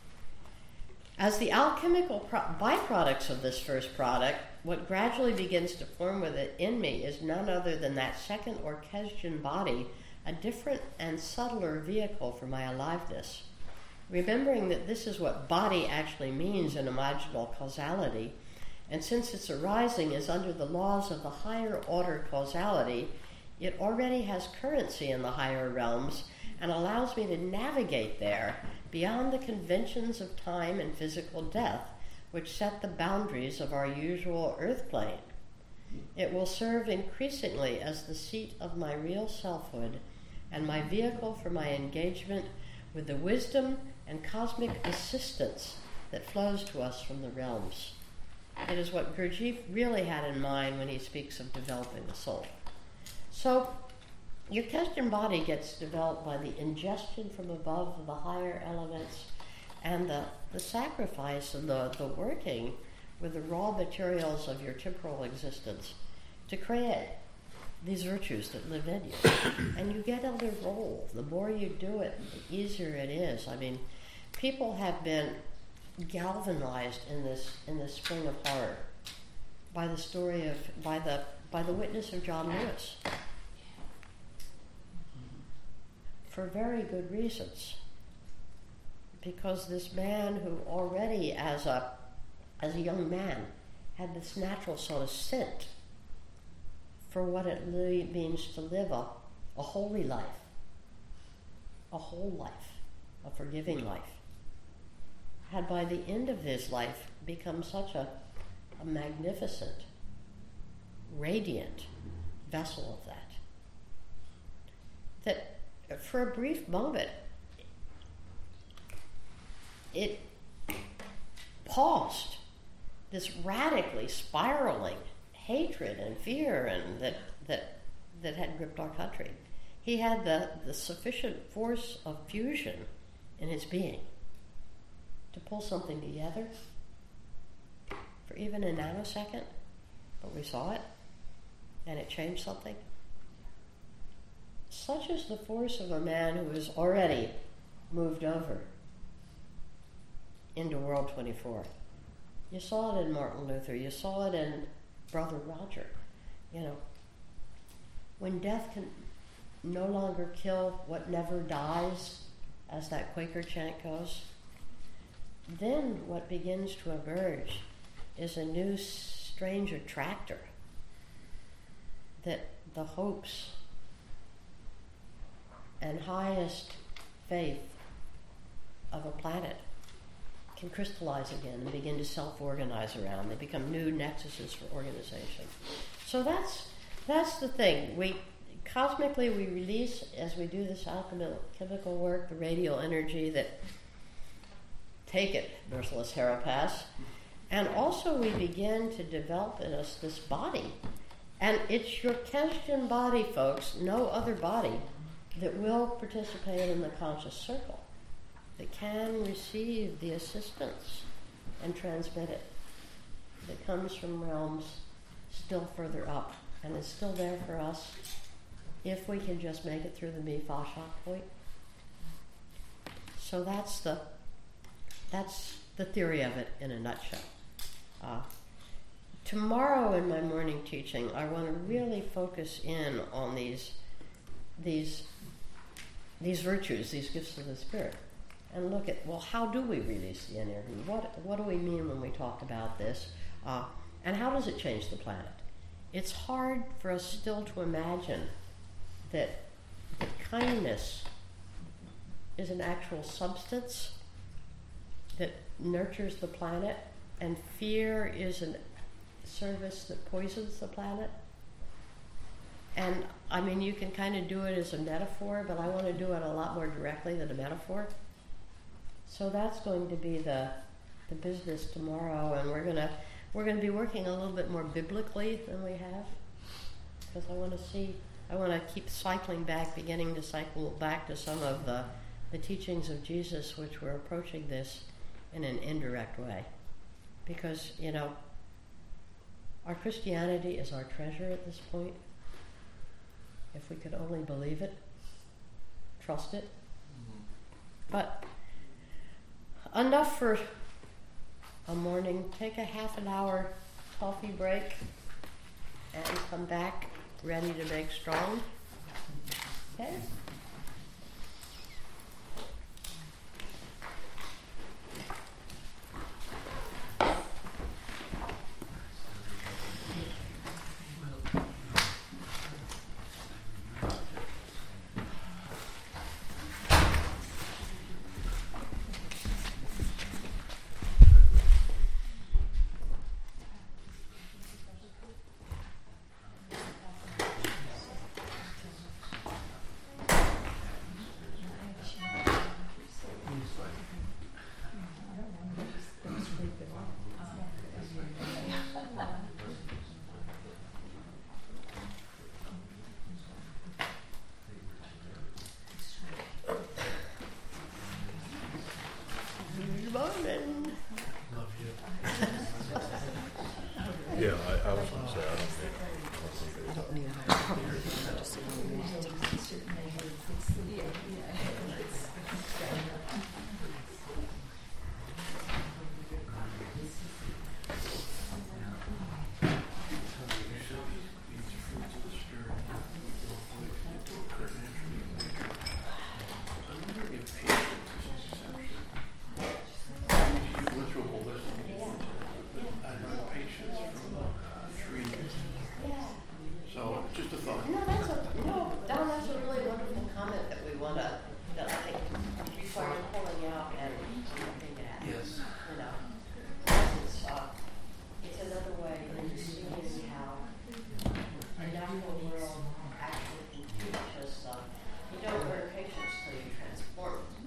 as the alchemical byproducts of this first product, what gradually begins to form within me is none other than that second Orchestrion body, a different and subtler vehicle for my aliveness. Remembering that this is what body actually means in imaginal causality, and since its arising is under the laws of the higher order causality, it already has currency in the higher realms and allows me to navigate there beyond the conventions of time and physical death, which set the boundaries of our usual earth plane. It will serve increasingly as the seat of my real selfhood and my vehicle for my engagement with the wisdom and cosmic assistance that flows to us from the realms. It is what Gurdjieff really had in mind when he speaks of developing the soul. So, your Orchestrion body gets developed by the ingestion from above of the higher elements and the sacrifice and the working with the raw materials of your temporal existence to create these virtues that live in you. And you get on their roll. The more you do it, the easier it is. I mean, people have been galvanized in this spring of horror by the story of by the witness of John Lewis. For very good reasons. Because this man who already as a young man had this natural sort of scent for what it really means to live a holy life, a whole life, a forgiving life, had by the end of his life become such a magnificent, radiant vessel of that for a brief moment it paused this radically spiraling hatred and fear and that had gripped our country. He had the sufficient force of fusion in his being to pull something together for even a nanosecond, but we saw it and it changed something. Such is the force of a man who has already moved over into World 24. You saw it in Martin Luther. You saw it in Brother Roger. You know, when death can no longer kill what never dies, as that Quaker chant goes, then what begins to emerge is a new strange attractor that the hopes and highest faith of a planet can crystallize again and begin to self-organize around. They become new nexuses for organization. So that's the thing. Cosmically, we release, as we do this alchemical work, the radial energy that, take it, merciless Herapath, and also we begin to develop in us this body. And it's your Orchestrion body, folks, no other body, that will participate in the conscious circle, that can receive the assistance and transmit it, that comes from realms still further up and is still there for us if we can just make it through the Mi-Fa-Sha point. So that's the theory of it in a nutshell. Tomorrow in my morning teaching, I want to really focus in on these virtues, these gifts of the Spirit, and look at, well, how do we release the energy? What do we mean when we talk about this? And how does it change the planet? It's hard for us still to imagine that kindness is an actual substance that nurtures the planet, and fear is a service that poisons the planet. And I mean, you can kind of do it as a metaphor, but I want to do it a lot more directly than a metaphor. So that's going to be the business tomorrow, and we're gonna be working a little bit more biblically than we have, because I want to keep cycling back, beginning to cycle back to some of the teachings of Jesus, which we're approaching this in an indirect way, because our Christianity is our treasure at this point. If we could only believe it, trust it. But enough for a morning. Take a half an hour coffee break and come back ready to make strong. Okay? Yeah, I was going to say, I don't think that's a really wonderful comment that I think requires pulling out and looking at. Yes. It's another way of seeing how the natural world actually can teach us. You don't learn patience till you transform it.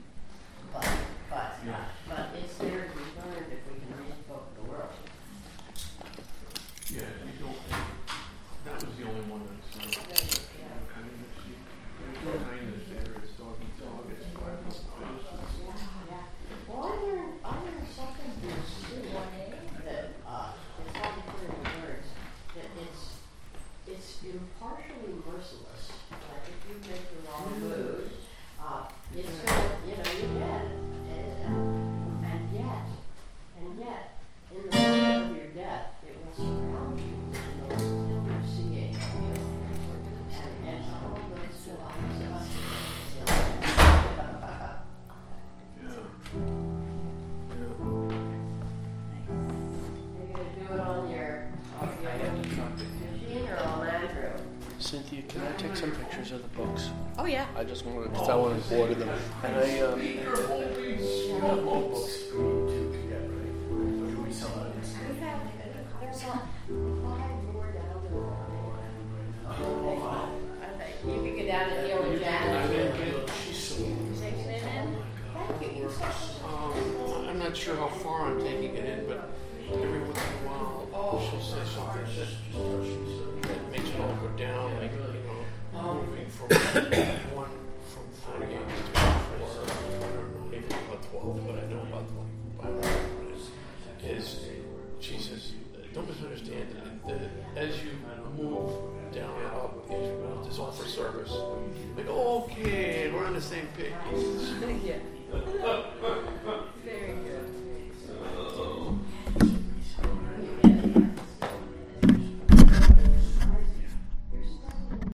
But it's there to be learned if we can read the book of the world. Yeah, you don't. That was the only one that's kindness there. It's dog eat dog. It's five face. Well, I learned something from this too. That it's hard to put into words. That it's impartially merciless. Like if you make the wrong move, it's you get it. And yet, in the moment of your death, it will surround you and it will still be seeing you. And all of those two opposites. You're going to do it on your machine or on Andrew? Cynthia, can I take some pictures of the books? Oh, yeah. I just wanted, because I want to order them. And I, you have more books for me to get, right? Or do we sell it? There's 5 more down the line. You could go down to Hill and Jack. She's so. Taking it in? Thank you. I'm not sure how far I'm taking it in, but every once in a while she'll say something that makes it all go down, like, moving from 1 from 48 to 24. I don't know, maybe about 12, but I know about 25 is she says, don't misunderstand, as you move down up, it's all for service. Like, okay, we're on the same page.